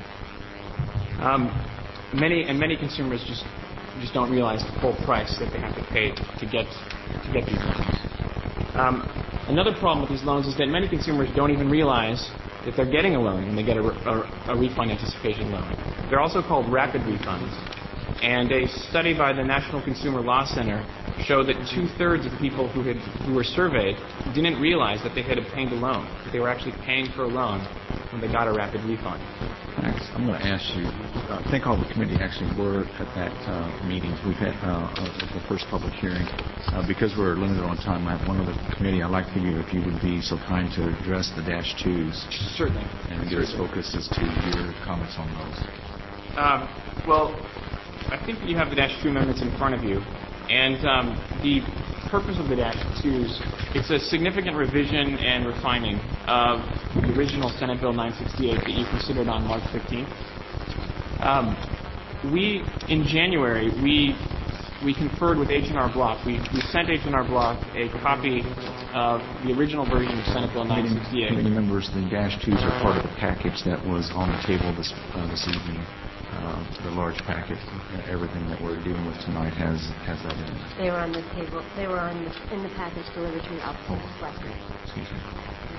[SPEAKER 17] Many consumers just don't realize the full price that they have to pay to get these loans. Another problem with these loans is that many consumers don't even realize that they're getting a loan when they get a refund anticipation loan. They're also called rapid refunds. And a study by the National Consumer Law Center showed that 2/3 of people who were surveyed didn't realize that they had obtained a loan, that they were actually paying for a loan when they got a rapid refund.
[SPEAKER 1] Max, I'm going to ask you, I think all the committee actually were at that meeting. We've had the first public hearing. Because we're limited on time, I have one other committee. I'd like for you, if you would be so kind, to address the -2s.
[SPEAKER 17] Certainly.
[SPEAKER 1] And get us focused as to your comments on those.
[SPEAKER 17] Well, I think you have the -2 amendments in front of you. And the purpose of the -2s, it's a significant revision and refining of the original Senate Bill 968 that you considered on March 15th. In January, we we conferred with H&R Block. We sent H&R Block a copy of the original version of Senate Bill 968.
[SPEAKER 1] Committee members, the -2s are part of the package that was on the table this evening. The large packet, everything that we're dealing with tonight has that in it.
[SPEAKER 2] They were on the table. They were in the package delivered to the office last night.
[SPEAKER 1] Excuse me.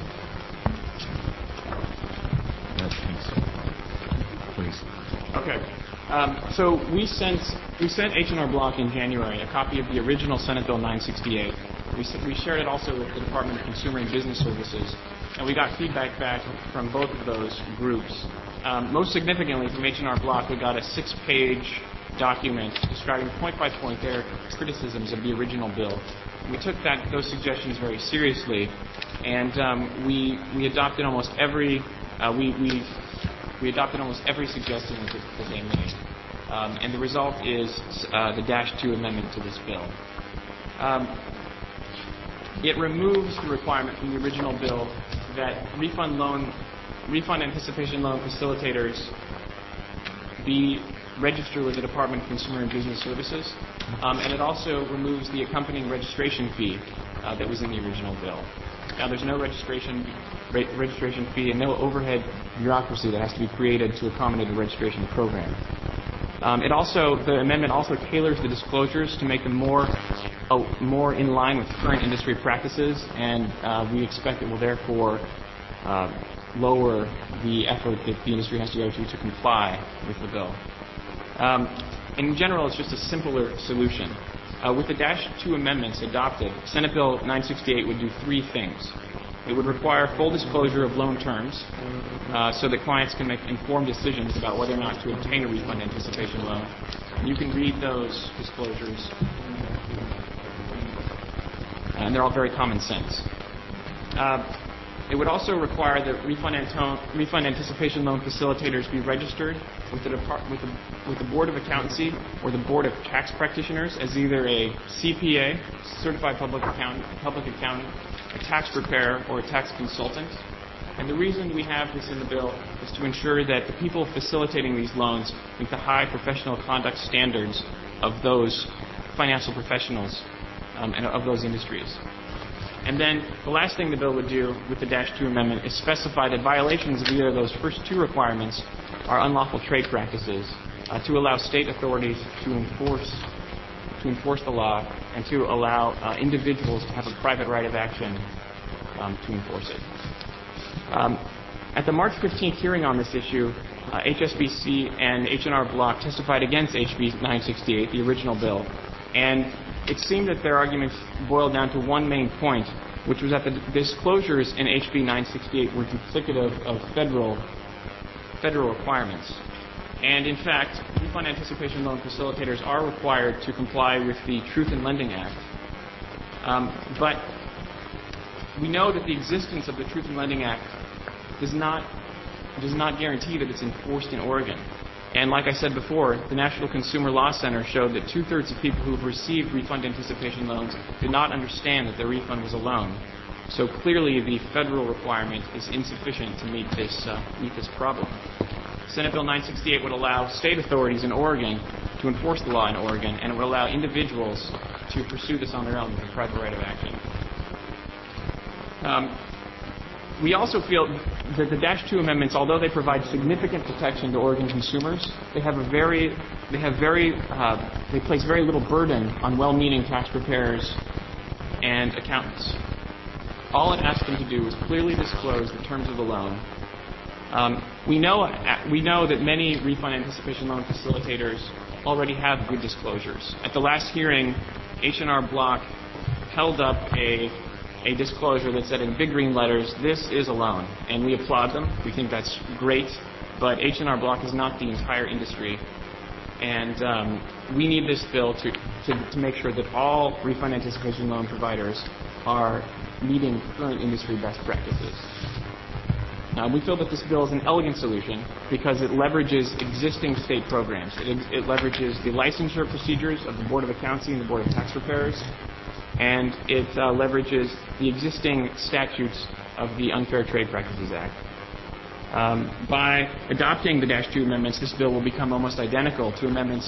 [SPEAKER 1] That piece. Please.
[SPEAKER 17] Okay. So we sent H&R Block in January a copy of the original Senate Bill 968. We shared it also with the Department of Consumer and Business Services, and we got feedback back from both of those groups. Most significantly, from H&R Block, we got a 6-page document describing point by point their criticisms of the original bill. We took those suggestions very seriously, and we adopted almost every we adopted almost every suggestion that they made. And the result is the -2 amendment to this bill. It removes the requirement from the original bill that refund anticipation loan facilitators be registered with the Department of Consumer and Business Services, and it also removes the accompanying registration fee that was in the original bill. Now, there's no registration fee and no overhead bureaucracy that has to be created to accommodate a registration program. The amendment also tailors the disclosures to make them more in line with current industry practices, and we expect it will therefore lower the effort that the industry has to go to comply with the bill. In general, it's just a simpler solution. With the -2 amendments adopted, Senate Bill 968 would do 3 things. It would require full disclosure of loan terms so that clients can make informed decisions about whether or not to obtain a refund anticipation loan. You can read those disclosures, and they're all very common sense. It would also require that refund anticipation loan facilitators be registered with the Board of Accountancy or the Board of Tax Practitioners as either a CPA, Certified Public Accountant, a tax preparer, or a tax consultant. And the reason we have this in the bill is to ensure that the people facilitating these loans meet the high professional conduct standards of those financial professionals and of those industries. And then the last thing the bill would do with the -2 amendment is specify that violations of either of those first 2 requirements are unlawful trade practices to allow state authorities to enforce the law and to allow individuals to have a private right of action to enforce it. At the March 15th hearing on this issue, HSBC and H&R Block testified against HB 968, the original bill, and it seemed that their arguments boiled down to one main point, which was that the disclosures in HB 968 were duplicative of federal requirements. And in fact, refund anticipation loan facilitators are required to comply with the Truth in Lending Act. But we know that the existence of the Truth in Lending Act does not guarantee that it's enforced in Oregon. And like I said before, the National Consumer Law Center showed that 2/3 of people who have received refund anticipation loans did not understand that their refund was a loan. So clearly the federal requirement is insufficient to meet this problem. Senate Bill 968 would allow state authorities in Oregon to enforce the law in Oregon, and it would allow individuals to pursue this on their own with a private right of action. We also feel that the -2 amendments, although they provide significant protection to Oregon consumers, they place very little burden on well-meaning tax preparers and accountants. All it asks them to do is clearly disclose the terms of the loan. We know that many refund anticipation loan facilitators already have good disclosures. At the last hearing, H&R Block held up a disclosure that said in big green letters, "This is a loan," and we applaud them. We think that's great, but H&R Block is not the entire industry, and we need this bill to make sure that all refund anticipation loan providers are meeting current industry best practices. We feel that this bill is an elegant solution because it leverages existing state programs. It leverages the licensure procedures of the Board of Accountancy and the Board of Tax Preparers, and it leverages the existing statutes of the Unfair Trade Practices Act. By adopting the -2 amendments, this bill will become almost identical to amendments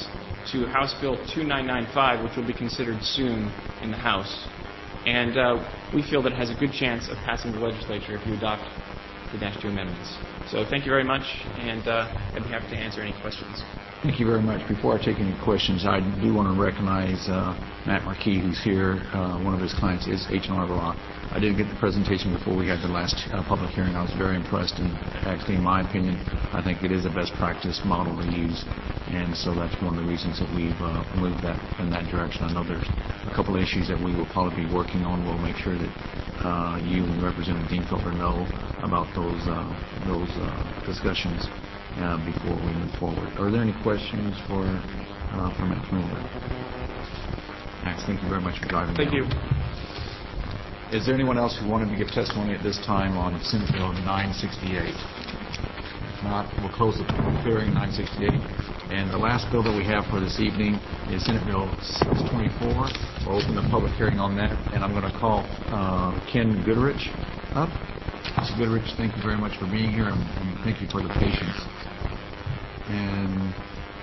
[SPEAKER 17] to House Bill 2995, which will be considered soon in the House. And we feel that it has a good chance of passing the legislature if you adopt the Dash 2 amendments. So thank you very much, and I'd be happy to answer any questions.
[SPEAKER 1] Thank you very much. Before I take any questions, I do want to recognize Matt Marquis, who's here. One of his clients is H&R Block. I did get the presentation before we had the last public hearing. I was very impressed, and actually, in my opinion, I think it is a best practice model to use. And so that's one of the reasons that we've moved that in that direction. I know there's a couple of issues that we will probably be working on. We'll make sure that you and Representative Dienfelder know about those discussions before we move forward. Are there any questions for Matt Miller? Max, thank you very much for driving.
[SPEAKER 17] Thank you.
[SPEAKER 1] Is there anyone else who wanted to give testimony at this time on Senate Bill 968? If not, we'll close the public hearing 968. And the last bill that we have for this evening is Senate Bill 624. We'll open the public hearing on that, and I'm going to call Ken Goodrich up. Mr. Goodrich, thank you very much for being here, and thank you for the patience. And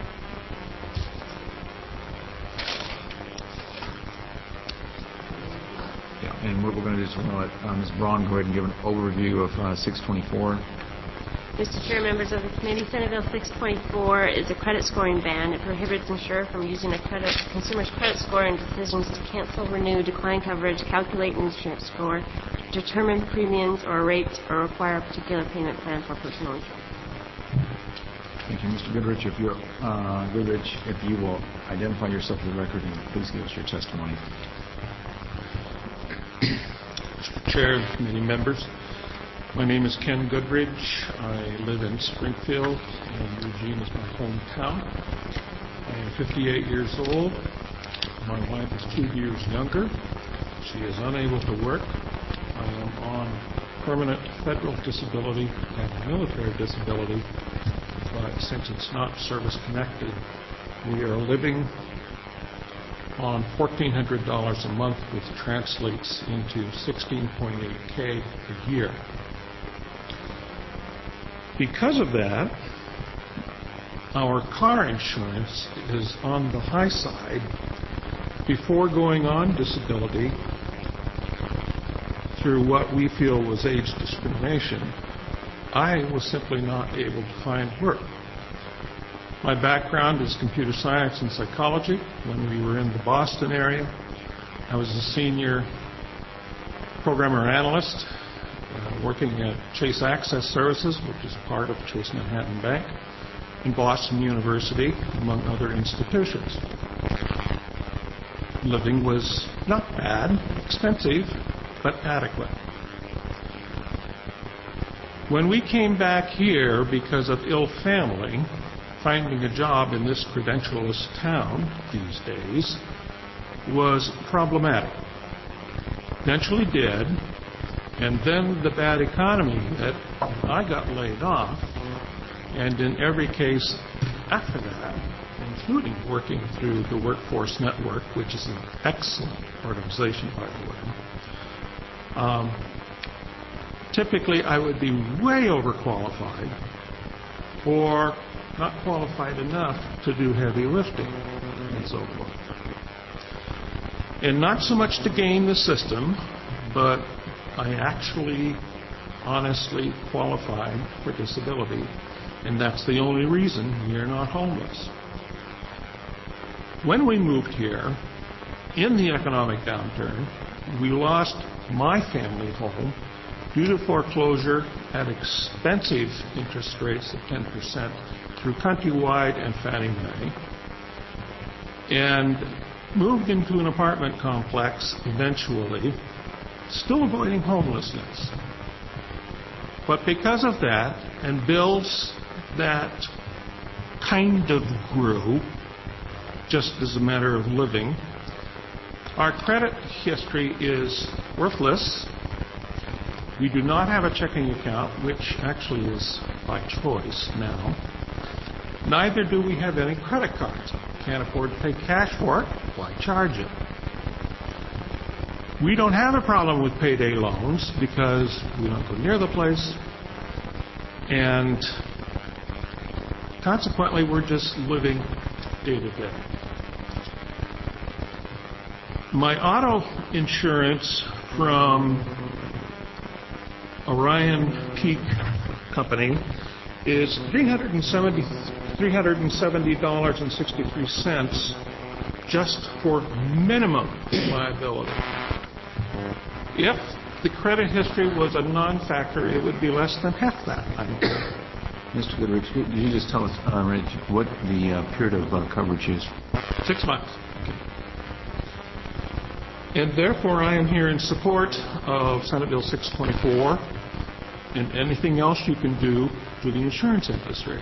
[SPEAKER 1] what we're going to do is we're going to let Ms. Braun go ahead and give an overview of 624.
[SPEAKER 2] Mr. Chair, members of the committee, Senate Bill 624 is a credit scoring ban. It prohibits insurer from using a consumer's credit score in decisions to cancel, renew, decline coverage, calculate an insurance score, determine premiums or rates, or require a particular payment plan for personal insurance.
[SPEAKER 1] Thank you, Mr. Goodrich. If you will identify yourself for the record and please give us your testimony.
[SPEAKER 18] Mr. Chair, committee members, my name is Ken Goodrich. I live in Springfield, and Eugene is my hometown. I am 58 years old. My wife is 2 years younger. She is unable to work. I am on permanent federal disability and military disability, but since it's not service-connected, we are living on $1,400 a month, which translates into $16.8K a year. Because of that, our car insurance is on the high side. Before going on disability, through what we feel was age discrimination, I was simply not able to find work. My background is computer science and psychology. When we were in the Boston area, I was a senior programmer analyst working at Chase Access Services, which is part of Chase Manhattan Bank, in Boston University, among other institutions. Living was not bad, expensive, but adequate. When we came back here because of ill family, finding a job in this credentialless town these days was problematic. Eventually did, and then the bad economy hit. I got laid off, and in every case after that, including working through the Workforce Network, which is an excellent organization, by the way, typically I would be way overqualified or not qualified enough to do heavy lifting and so forth. And not so much to game the system, but I actually honestly qualified for disability, and that's the only reason we are not homeless. When we moved here, in the economic downturn, we lost my family home due to foreclosure at expensive interest rates of 10% through Countrywide and Fannie Mae, and moved into an apartment complex eventually, still avoiding homelessness. But because of that, and bills that kind of grew, just as a matter of living, our credit history is worthless. We do not have a checking account, which actually is by choice now. Neither do we have any credit cards. Can't afford to pay cash for it. Why charge it? We don't have a problem with payday loans because we don't go near the place. And consequently, we're just living day to day. My auto insurance from Orion Peak Company is $370.63 just for minimum liability. If the credit history was a non-factor, it would be less than half that.
[SPEAKER 1] Mr. Goodrich, could you just tell us, Rich, what the period of coverage is?
[SPEAKER 18] 6 months. And therefore, I am here in support of Senate Bill 624 and anything else you can do to the insurance industry.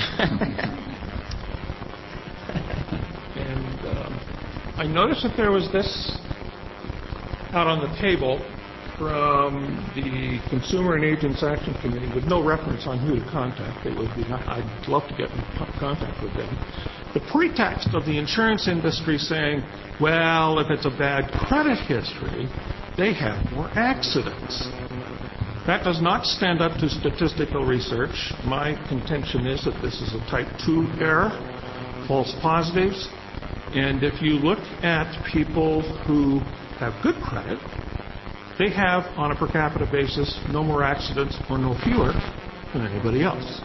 [SPEAKER 18] And I noticed that there was this out on the table from the Consumer and Agents Action Committee with no reference on who to contact. I'd love to get in contact with them. The pretext of the insurance industry saying, well, if it's a bad credit history, they have more accidents. That does not stand up to statistical research. My contention is that this is a type 2 error, false positives. And if you look at people who have good credit, they have, on a per capita basis, no more accidents or no fewer than anybody else.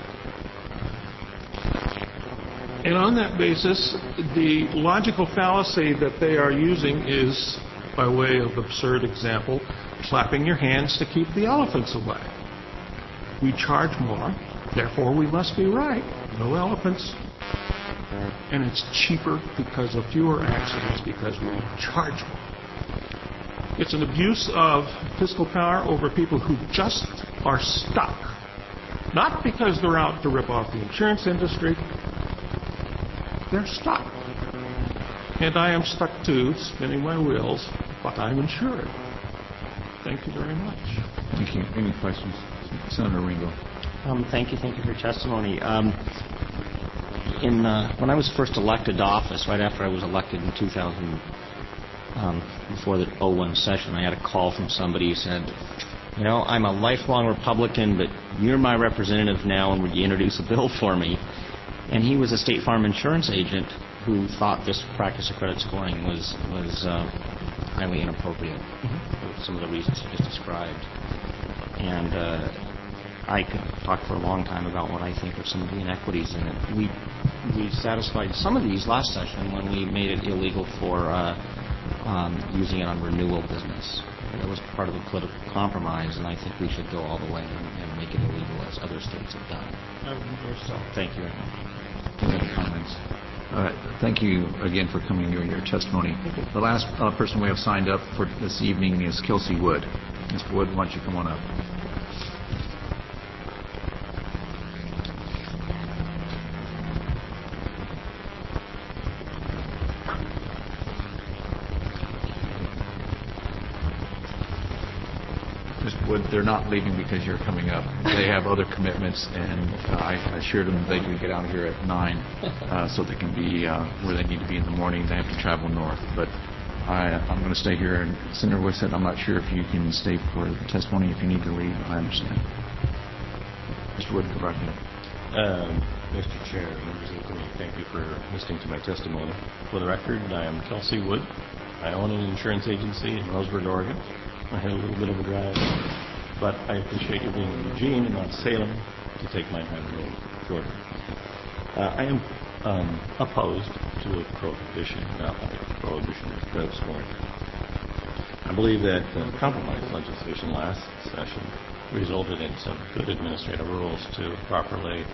[SPEAKER 18] And on that basis, the logical fallacy that they are using is, by way of absurd example, clapping your hands to keep the elephants away. We charge more, therefore we must be right. No elephants. And it's cheaper because of fewer accidents because we charge more. It's an abuse of fiscal power over people who just are stuck. Not because they're out to rip off the insurance industry. They're stuck. And I am stuck too, spinning my wheels, but I'm insured. Thank you very much.
[SPEAKER 1] Thank you. Any questions? Senator Ringo.
[SPEAKER 5] Thank you for your testimony. When I was first elected to office, right after I was elected in 2000, before the 01 session, I had a call from somebody who said, you know, I'm a lifelong Republican, but you're my representative now, and would you introduce a bill for me? And he was a State Farm insurance agent who thought this practice of credit scoring was highly inappropriate for some of the reasons you just described. And I could talk for a long time about what I think are some of the inequities in it. We satisfied some of these last session when we made it illegal for using it on renewal business. That was part of the political compromise, and I think we should go all the way and make it illegal as other states have done. So, thank you very much.
[SPEAKER 1] Any other comments? Thank you again for coming to your testimony. The last person we have signed up for this evening is Kelsey Wood. Mr. Wood, why don't you come on up? Mr. Wood, they're not leaving because you're coming up. They have other commitments, and I assured them they can get out here at 9 so they can be where they need to be in the morning. They have to travel north. But I'm going to stay here. And Senator Wood said, I'm not sure if you can stay for the testimony. If you need to leave, I understand. Mr. Wood, go right ahead.
[SPEAKER 19] Mr. Chair, members of the committee, thank you for listening to my testimony. For the record, I am Kelsey Wood. I own an insurance agency in Roseburg, Oregon. I had a little bit of a drive, but I appreciate you being in Eugene and not Salem to take my time a little shorter. I am opposed to a prohibition of credit scoring. I believe that compromise legislation last session resulted in some good administrative rules to properly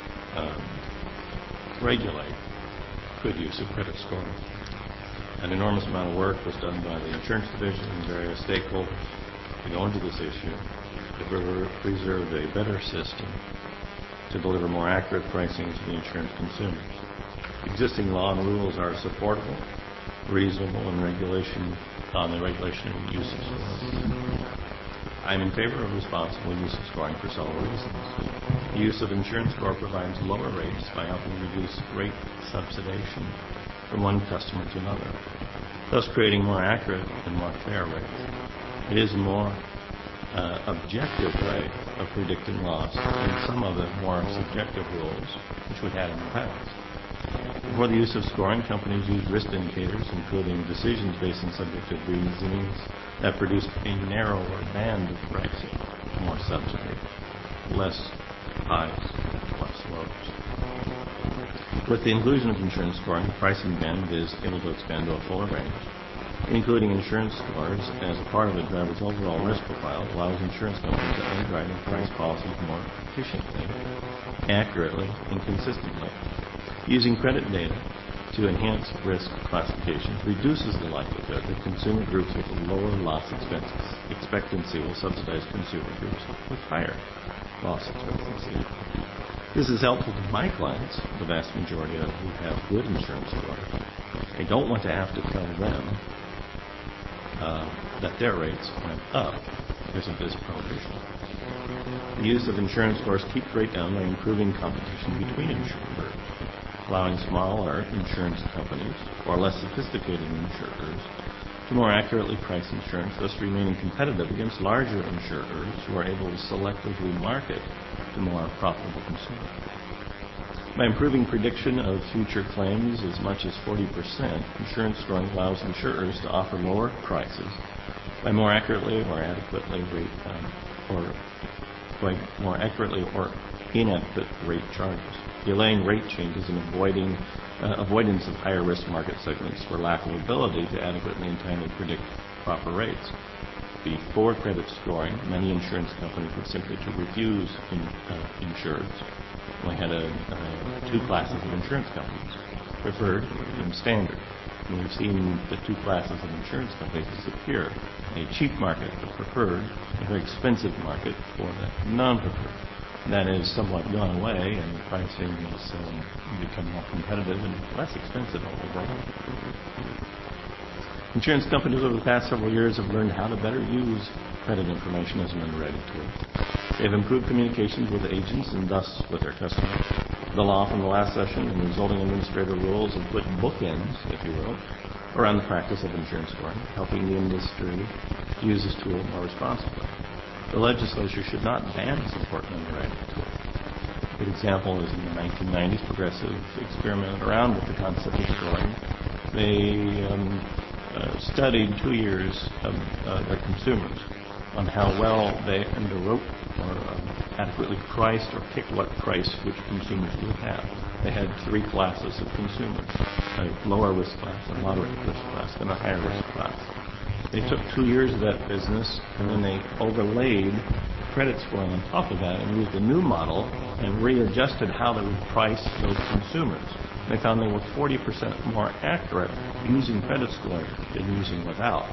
[SPEAKER 19] regulate good use of credit scoring. An enormous amount of work was done by the insurance division and various stakeholders to go into this issue to preserve a better system to deliver more accurate pricing to the insurance consumers. Existing law and rules are supportable, reasonable, and regulation and use of scoring. I'm in favor of responsible use of scoring for several reasons. The use of insurance score provides lower rates by helping reduce rate subsidization from one customer to another, thus creating more accurate and more fair rates. It is a more objective way of predicting loss than some of the more subjective rules which we had in the past. For the use of scoring, companies use risk indicators, including decisions based on subjective reasonings that produce a narrower band of pricing, more subsidy, less highs, less lows. With the inclusion of insurance scoring, the pricing band is able to expand to a fuller range. Including insurance scores as a part of a driver's overall risk profile allows insurance companies to underwrite and price policies more efficiently, accurately, and consistently. Using credit data to enhance risk classifications reduces the likelihood that consumer groups with lower loss expectancy will subsidize consumer groups with higher loss expectancy. This is helpful to my clients, the vast majority of who have good insurance scores. I don't want to have to tell them that their rates went up because of this prohibition. The use of insurance scores keeps rate down by improving competition between insurers, allowing smaller insurance companies or less sophisticated insurers to more accurately price insurance, thus remaining competitive against larger insurers who are able to selectively market to more profitable consumers. By improving prediction of future claims as much as 40%, insurance scoring allows insurers to offer lower prices by more accurately or inadequate rate charges, delaying rate changes and avoidance of higher risk market segments for lack of ability to adequately and timely predict proper rates. Before credit scoring, many insurance companies would simply refuse insureds. We had two classes of insurance companies, preferred and standard. And we've seen the two classes of insurance companies disappear. A cheap market for preferred, a very expensive market for the non-preferred. That has somewhat gone away, and the pricing has become more competitive and less expensive overall. Insurance companies over the past several years have learned how to better use credit information as an underwriting tool. They have improved communications with agents and thus with their customers. The law from the last session and resulting administrative rules have put bookends, if you will, around the practice of insurance scoring, helping the industry use this tool more responsibly. The legislature should not ban this important underwriting tool. A good example is in the 1990s, progressives experimented around with the concept of scoring. They studied 2 years of their consumers on how well they underwrote or adequately priced or picked what price which consumers would have. They had 3 classes of consumers, a lower risk class, a moderate risk class, and a higher risk class. They took 2 years of that business and then they overlaid credit scoring on top of that and used a new model and readjusted how they would price those consumers. They found they were 40% more accurate using credit scoring than using without.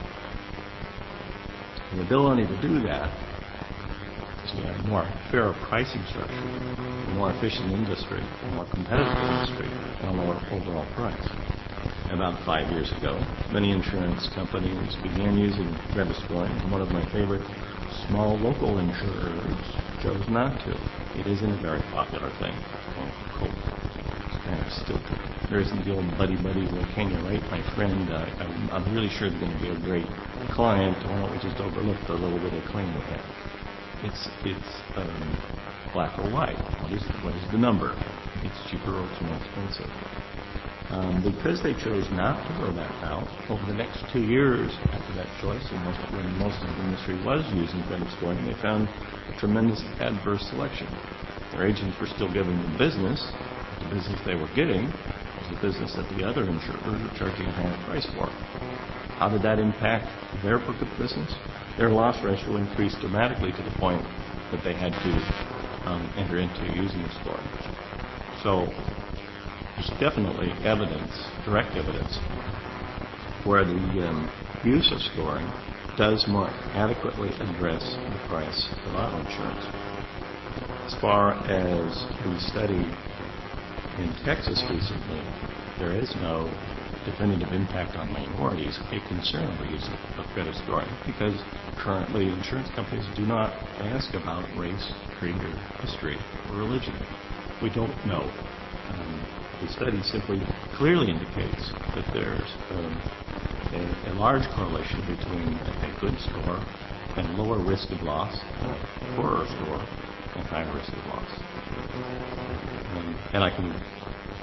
[SPEAKER 19] The ability to do that is to have a more fair pricing structure, a more efficient industry, a more competitive industry, and a lower overall price. About 5 years ago, many insurance companies began using credit scoring, and one of my favorite small local insurers chose not to. It isn't a very popular thing. Cool. Kind of stupid. There isn't the old buddy-buddy, well, can you write my friend? I'm really sure they're going to be a great client. Why don't we just overlook the little bit of claim we have? It's black or white. What is the number? It's cheaper or it's more expensive. Because they chose not to go that route, over the next 2 years after that choice, and when most of the industry was using credit scoring, they found a tremendous adverse selection. Their agents were still giving them business. The business they were getting was the business that the other insurers were charging a higher price for. How did that impact their book of business? Their loss ratio increased dramatically to the point that they had to enter into using the scoring. So there's definitely evidence, direct evidence, where the use of scoring does more adequately address the price of auto insurance. As far as the study in Texas recently, there is no definitive impact on minorities, a concern over use of credit scoring, because currently insurance companies do not ask about race, creed, or history, or religion. We don't know. The study simply clearly indicates that there's a large correlation between a good score and lower risk of loss, a poorer score and higher risk of loss. And I can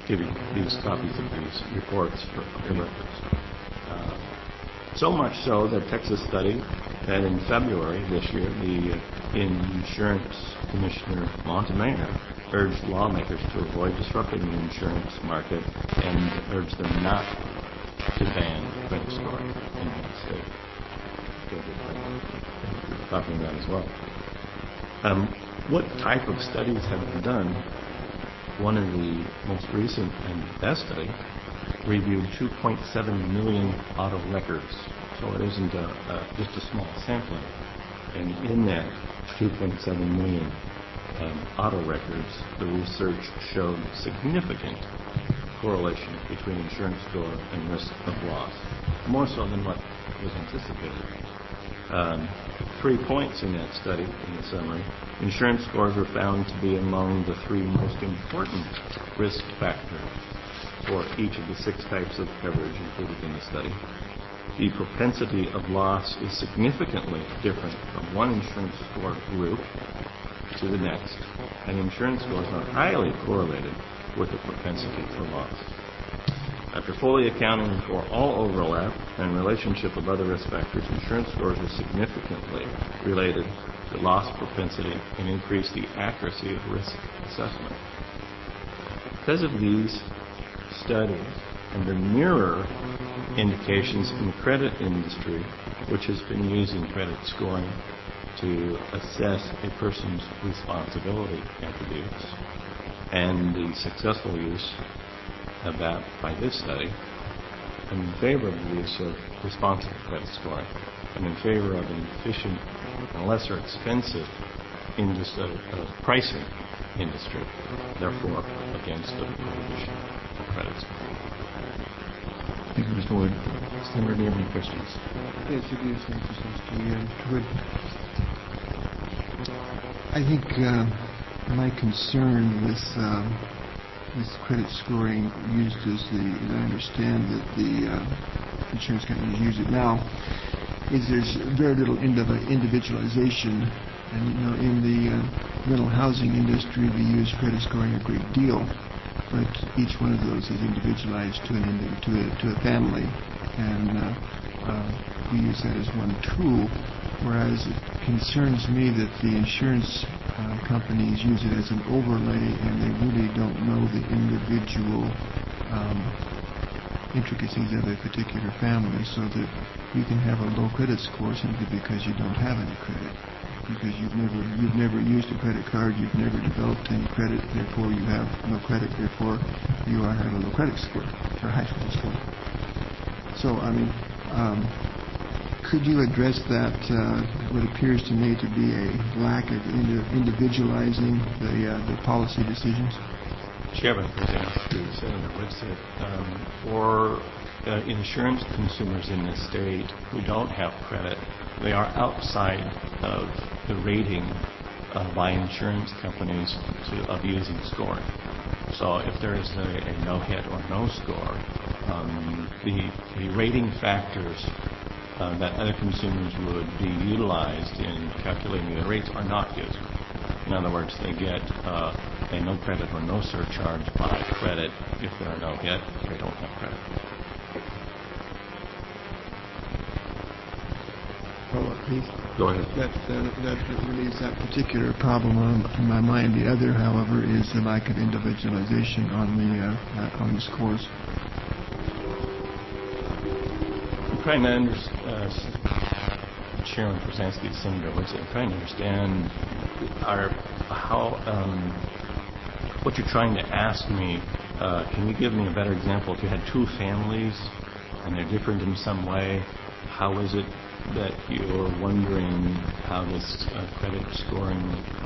[SPEAKER 19] give you these copies of these reports for your records. So much so that Texas studied that in February this year, the Insurance Commissioner Montemayor urged lawmakers to avoid disrupting the insurance market and urged them not to ban credit scoring in the state. Talking about as well. What type of studies have been done? One of the most recent and best study reviewed 2.7 million auto records. So it isn't just a small sampling. And in that 2.7 million auto records, the research showed significant correlation between insurance score and risk of loss, more so than what was anticipated. 3 points in that study, in the summary. Insurance scores were found to be among the 3 most important risk factors for each of the 6 types of coverage included in the study. The propensity of loss is significantly different from one insurance score group to the next, and insurance scores are highly correlated with the propensity for loss. After fully accounting for all overlap and relationship of other risk factors, insurance scores are significantly related to loss propensity and increase the accuracy of risk assessment. Because of these studies and the mirror indications in the credit industry, which has been using credit scoring to assess a person's responsibility attributes, and the successful use of that by this study, I'm in favor of the use of responsible credit scoring. I'm in favor of an efficient and lesser expensive pricing industry, therefore against the prohibition of credit scoring.
[SPEAKER 1] Thank you, Mr. Wood. Senator, do you have any questions?
[SPEAKER 7] Yes, it is, Mr. Sosky. Wood. I think my concern with credit scoring used as I understand that the insurance companies use it now, is there's very little individualization. And in the rental housing industry, we use credit scoring a great deal, but each one of those is individualized to a family, and we use that as one tool. Whereas it concerns me that the insurance companies use it as an overlay, and they really don't know the individual intricacies of a particular family, so that you can have a low credit score simply because you don't have any credit, because you've never used a credit card, you've never developed any credit, therefore you have no credit, therefore you have a low credit score or high credit score. So could you address that, what appears to me to be a lack of individualizing the policy decisions?
[SPEAKER 19] Chairman Brzezinski, Senator Whitsitt, for insurance consumers in this state who don't have credit, they are outside of the rating by insurance companies of using scoring. So if there is a no hit or no score, the rating factors that other consumers would be utilized in calculating the rates are not used. In other words, they get a no credit or no surcharge by credit. If there are no hit, they don't have credit. Go ahead.
[SPEAKER 7] That relieves that particular problem in my mind. The other, however, is the lack of individualization on the scores.
[SPEAKER 19] I'm trying to understand, Chairman Brzezinski, Senator Whitsitt, I'm trying to understand what you're trying to ask me. Can you give me a better example? If you had 2 families and they're different in some way, how is it that you're wondering how this credit scoring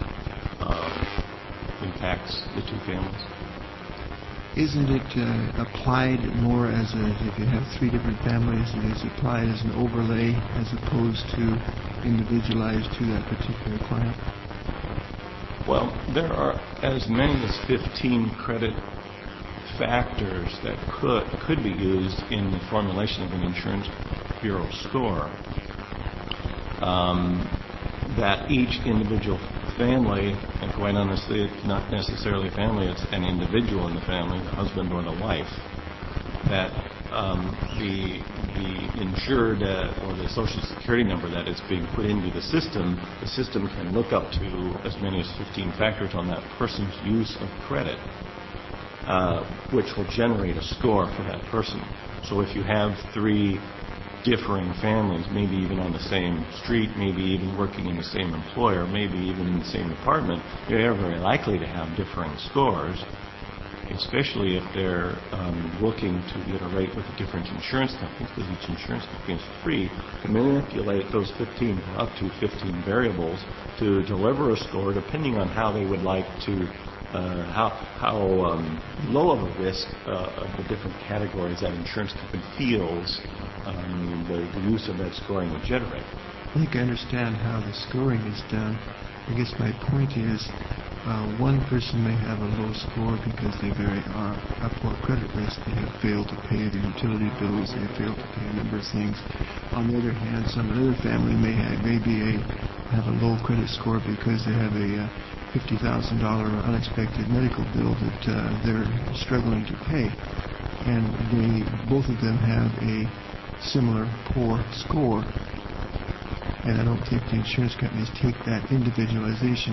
[SPEAKER 19] impacts the 2 families?
[SPEAKER 7] Isn't it applied more as if you have 3 different families, it is applied as an overlay as opposed to individualized to that particular client?
[SPEAKER 19] Well, there are as many as 15 credit factors that could be used in the formulation of an insurance bureau score that each individual family, and quite honestly, it's not necessarily family, it's an individual in the family, the husband or the wife, that the insured or the Social Security number that is being put into the system can look up to as many as 15 factors on that person's use of credit, which will generate a score for that person. So if you have three differing families, maybe even on the same street, maybe even working in the same employer, maybe even in the same department, they're very likely to have differing scores, especially if they're looking to get a rate with the different insurance companies, because each insurance company is free to manipulate those 15 up to 15 variables to deliver a score depending on how they would like to how low of a risk of the different categories that insurance company feels the use of that scoring would generate.
[SPEAKER 7] I think I understand how the scoring is done. I guess my point is one person may have a low score because they are a poor credit risk. They have failed to pay their utility bills. They have failed to pay a number of things. On the other hand, another family may have a low credit score because they have a $50,000 unexpected medical bill that they're struggling to pay, and both of them have a similar poor score. And I don't think the insurance companies take that individualization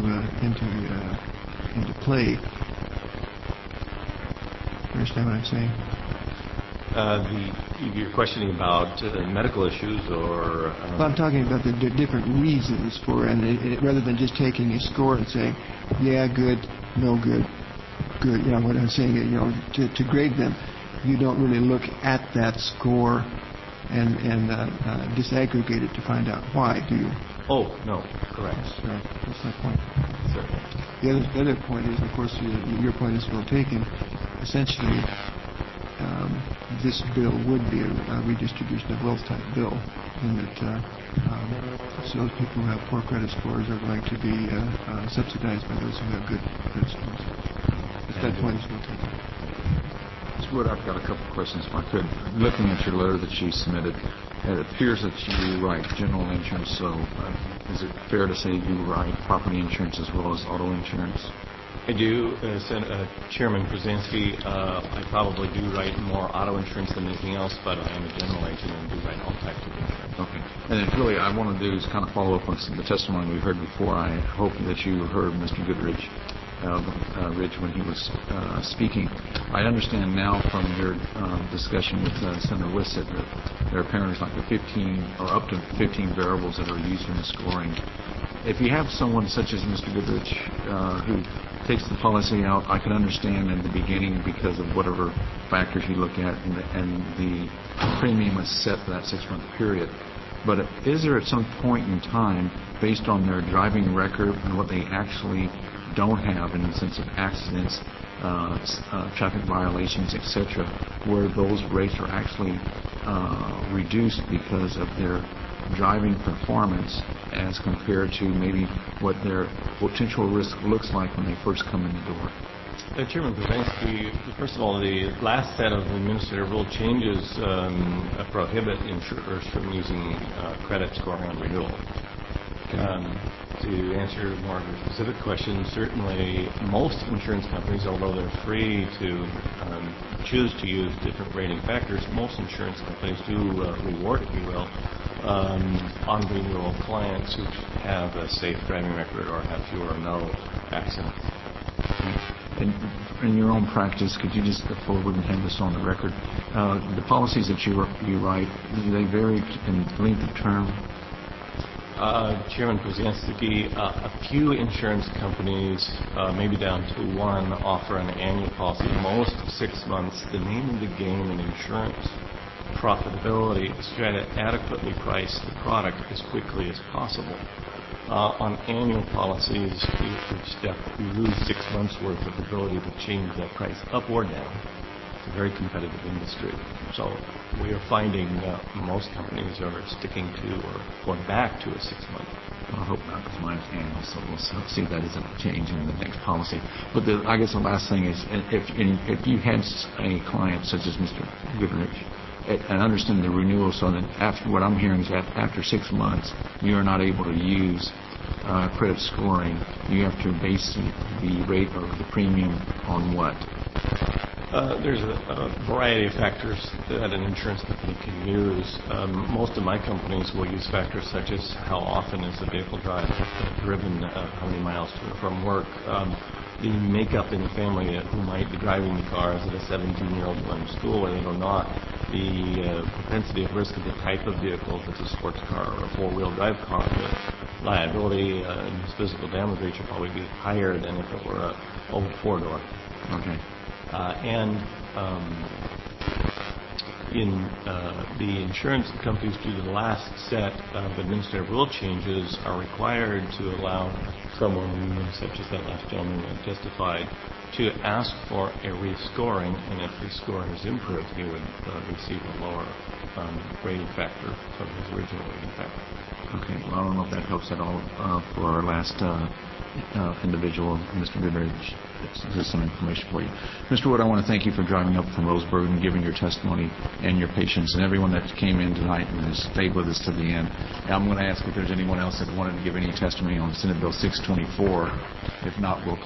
[SPEAKER 7] into play. Understand what I'm saying?
[SPEAKER 19] You're questioning about medical issues, or
[SPEAKER 7] well, I'm talking about the different reasons for, and rather than just taking a score and saying, yeah, good, no good, good. You know what I'm saying? To grade them, you don't really look at that score and disaggregate it to find out why, do you?
[SPEAKER 19] Oh, no, correct.
[SPEAKER 7] That's my point.
[SPEAKER 19] Certainly.
[SPEAKER 7] The other point is, of course, your point is well taken. Essentially, this bill would be a redistribution of wealth type bill, in that so those people who have poor credit scores are going to be subsidized by those who have good credit scores. That point is well taken.
[SPEAKER 1] Ms. Wood, I've got a couple of questions if I could. Looking at your letter that you submitted, it appears that you write general insurance, so is it fair to say you write property insurance as well as auto insurance?
[SPEAKER 19] I do. Chairman Brzezinski, I probably do write more auto insurance than anything else, but I am a general agent and do write all types of insurance.
[SPEAKER 1] Okay. And then really I want to do is kind of follow up on some of the testimony we heard before. I hope that you heard Mr. Goodrich when he was speaking. I understand now from your discussion with Senator Wissett that there are apparently like 15 or up to 15 variables that are used in the scoring. If you have someone such as Mr. Goodrich who takes the policy out, I can understand in the beginning because of whatever factors you look at and the premium is set for that 6-month period. But is there at some point in time, based on their driving record and what they actually don't have in the sense of accidents, traffic violations, etc., where those rates are actually reduced because of their driving performance as compared to maybe what their potential risk looks like when they first come in the door?
[SPEAKER 19] Chairman Brzezinski, first of all, the last set of administrative rule changes prohibit insurers from using credit scoring on renewal. To answer more of your specific question, certainly most insurance companies, although they're free to choose to use different rating factors, most insurance companies do reward, if you will, on renewal clients who have a safe driving record or have fewer or no accidents.
[SPEAKER 1] In your own practice, could you just go forward and have this on the record? The policies that you write, do they vary in length of term?
[SPEAKER 19] Chairman Brzezinski, a few insurance companies, maybe down to one, offer an annual policy, most 6 months. The name of the game in insurance profitability is to try to adequately price the product as quickly as possible. On annual policies, you lose 6 months' worth of ability to change that price up or down. It's a very competitive industry. So we are finding most companies are sticking to or going back to a 6-month.
[SPEAKER 1] I hope not, because mine's annual, so we'll see if that isn't changing in the next policy. But I guess the last thing is, if you had a client such as Mr. Goodrich, and understand the renewal, so that after what I'm hearing is that after 6 months, you're not able to use credit scoring, you have to base the rate of the premium on what?
[SPEAKER 19] There's a variety of factors that an insurance company can use. Most of my companies will use factors such as how often is the vehicle driven, how many miles to and from work, the makeup in the family who might be driving the car. Is it a 17-year-old going to school or not? The propensity of risk of the type of vehicle, if it's a sports car or a four-wheel drive car. The liability and physical damage rate should probably be higher than if it were a old four-door.
[SPEAKER 1] Okay.
[SPEAKER 19] The insurance companies, due to the last set of administrative rule changes, are required to allow someone, such as that last gentleman that testified, to ask for a rescoring, and if the scoring is improved, he would receive a lower rating factor from his original rating factor.
[SPEAKER 1] Okay. Well, I don't know if that helps at all for our last individual, Mr. Goodrich. This is some information for you. Mr. Wood, I want to thank you for driving up from Roseburg and giving your testimony and your patience, and everyone that came in tonight and has stayed with us to the end. And I'm going to ask if there's anyone else that wanted to give any testimony on Senate Bill 624. If not, we'll...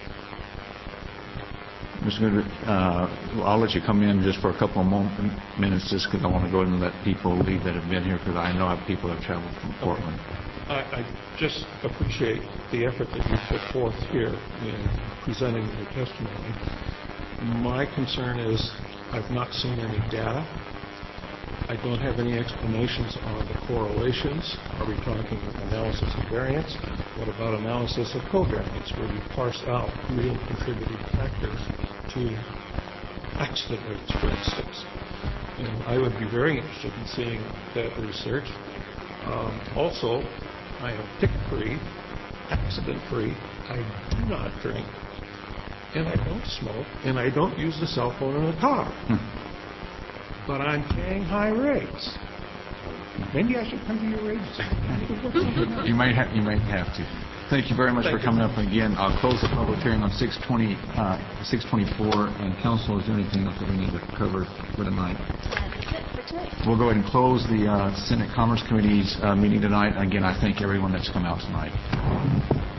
[SPEAKER 1] Mr. Goodrich, I'll let you come in just for a couple of minutes just because I want to go ahead and let people leave that have been here, because I know I have people that have traveled from Portland.
[SPEAKER 18] I just appreciate the effort that you put forth here in presenting your testimony. My concern is I've not seen any data. I don't have any explanations on the correlations. Are we talking analysis of variance? What about analysis of covariance, where you parse out real contributing factors to accident rates, for instance? And I would be very interested in seeing that research. Also, I am tick-free, accident-free. I do not drink, and I don't smoke, and I don't use the cell phone in the car. But I'm paying high rates. Maybe I should come to your rates.
[SPEAKER 1] You might have to. Thank you very much for coming up again. I'll close the public hearing on 624. And council, is there anything else that we need to cover for tonight? We'll go ahead and close the Senate Commerce Committee's meeting tonight. Again, I thank everyone that's come out tonight.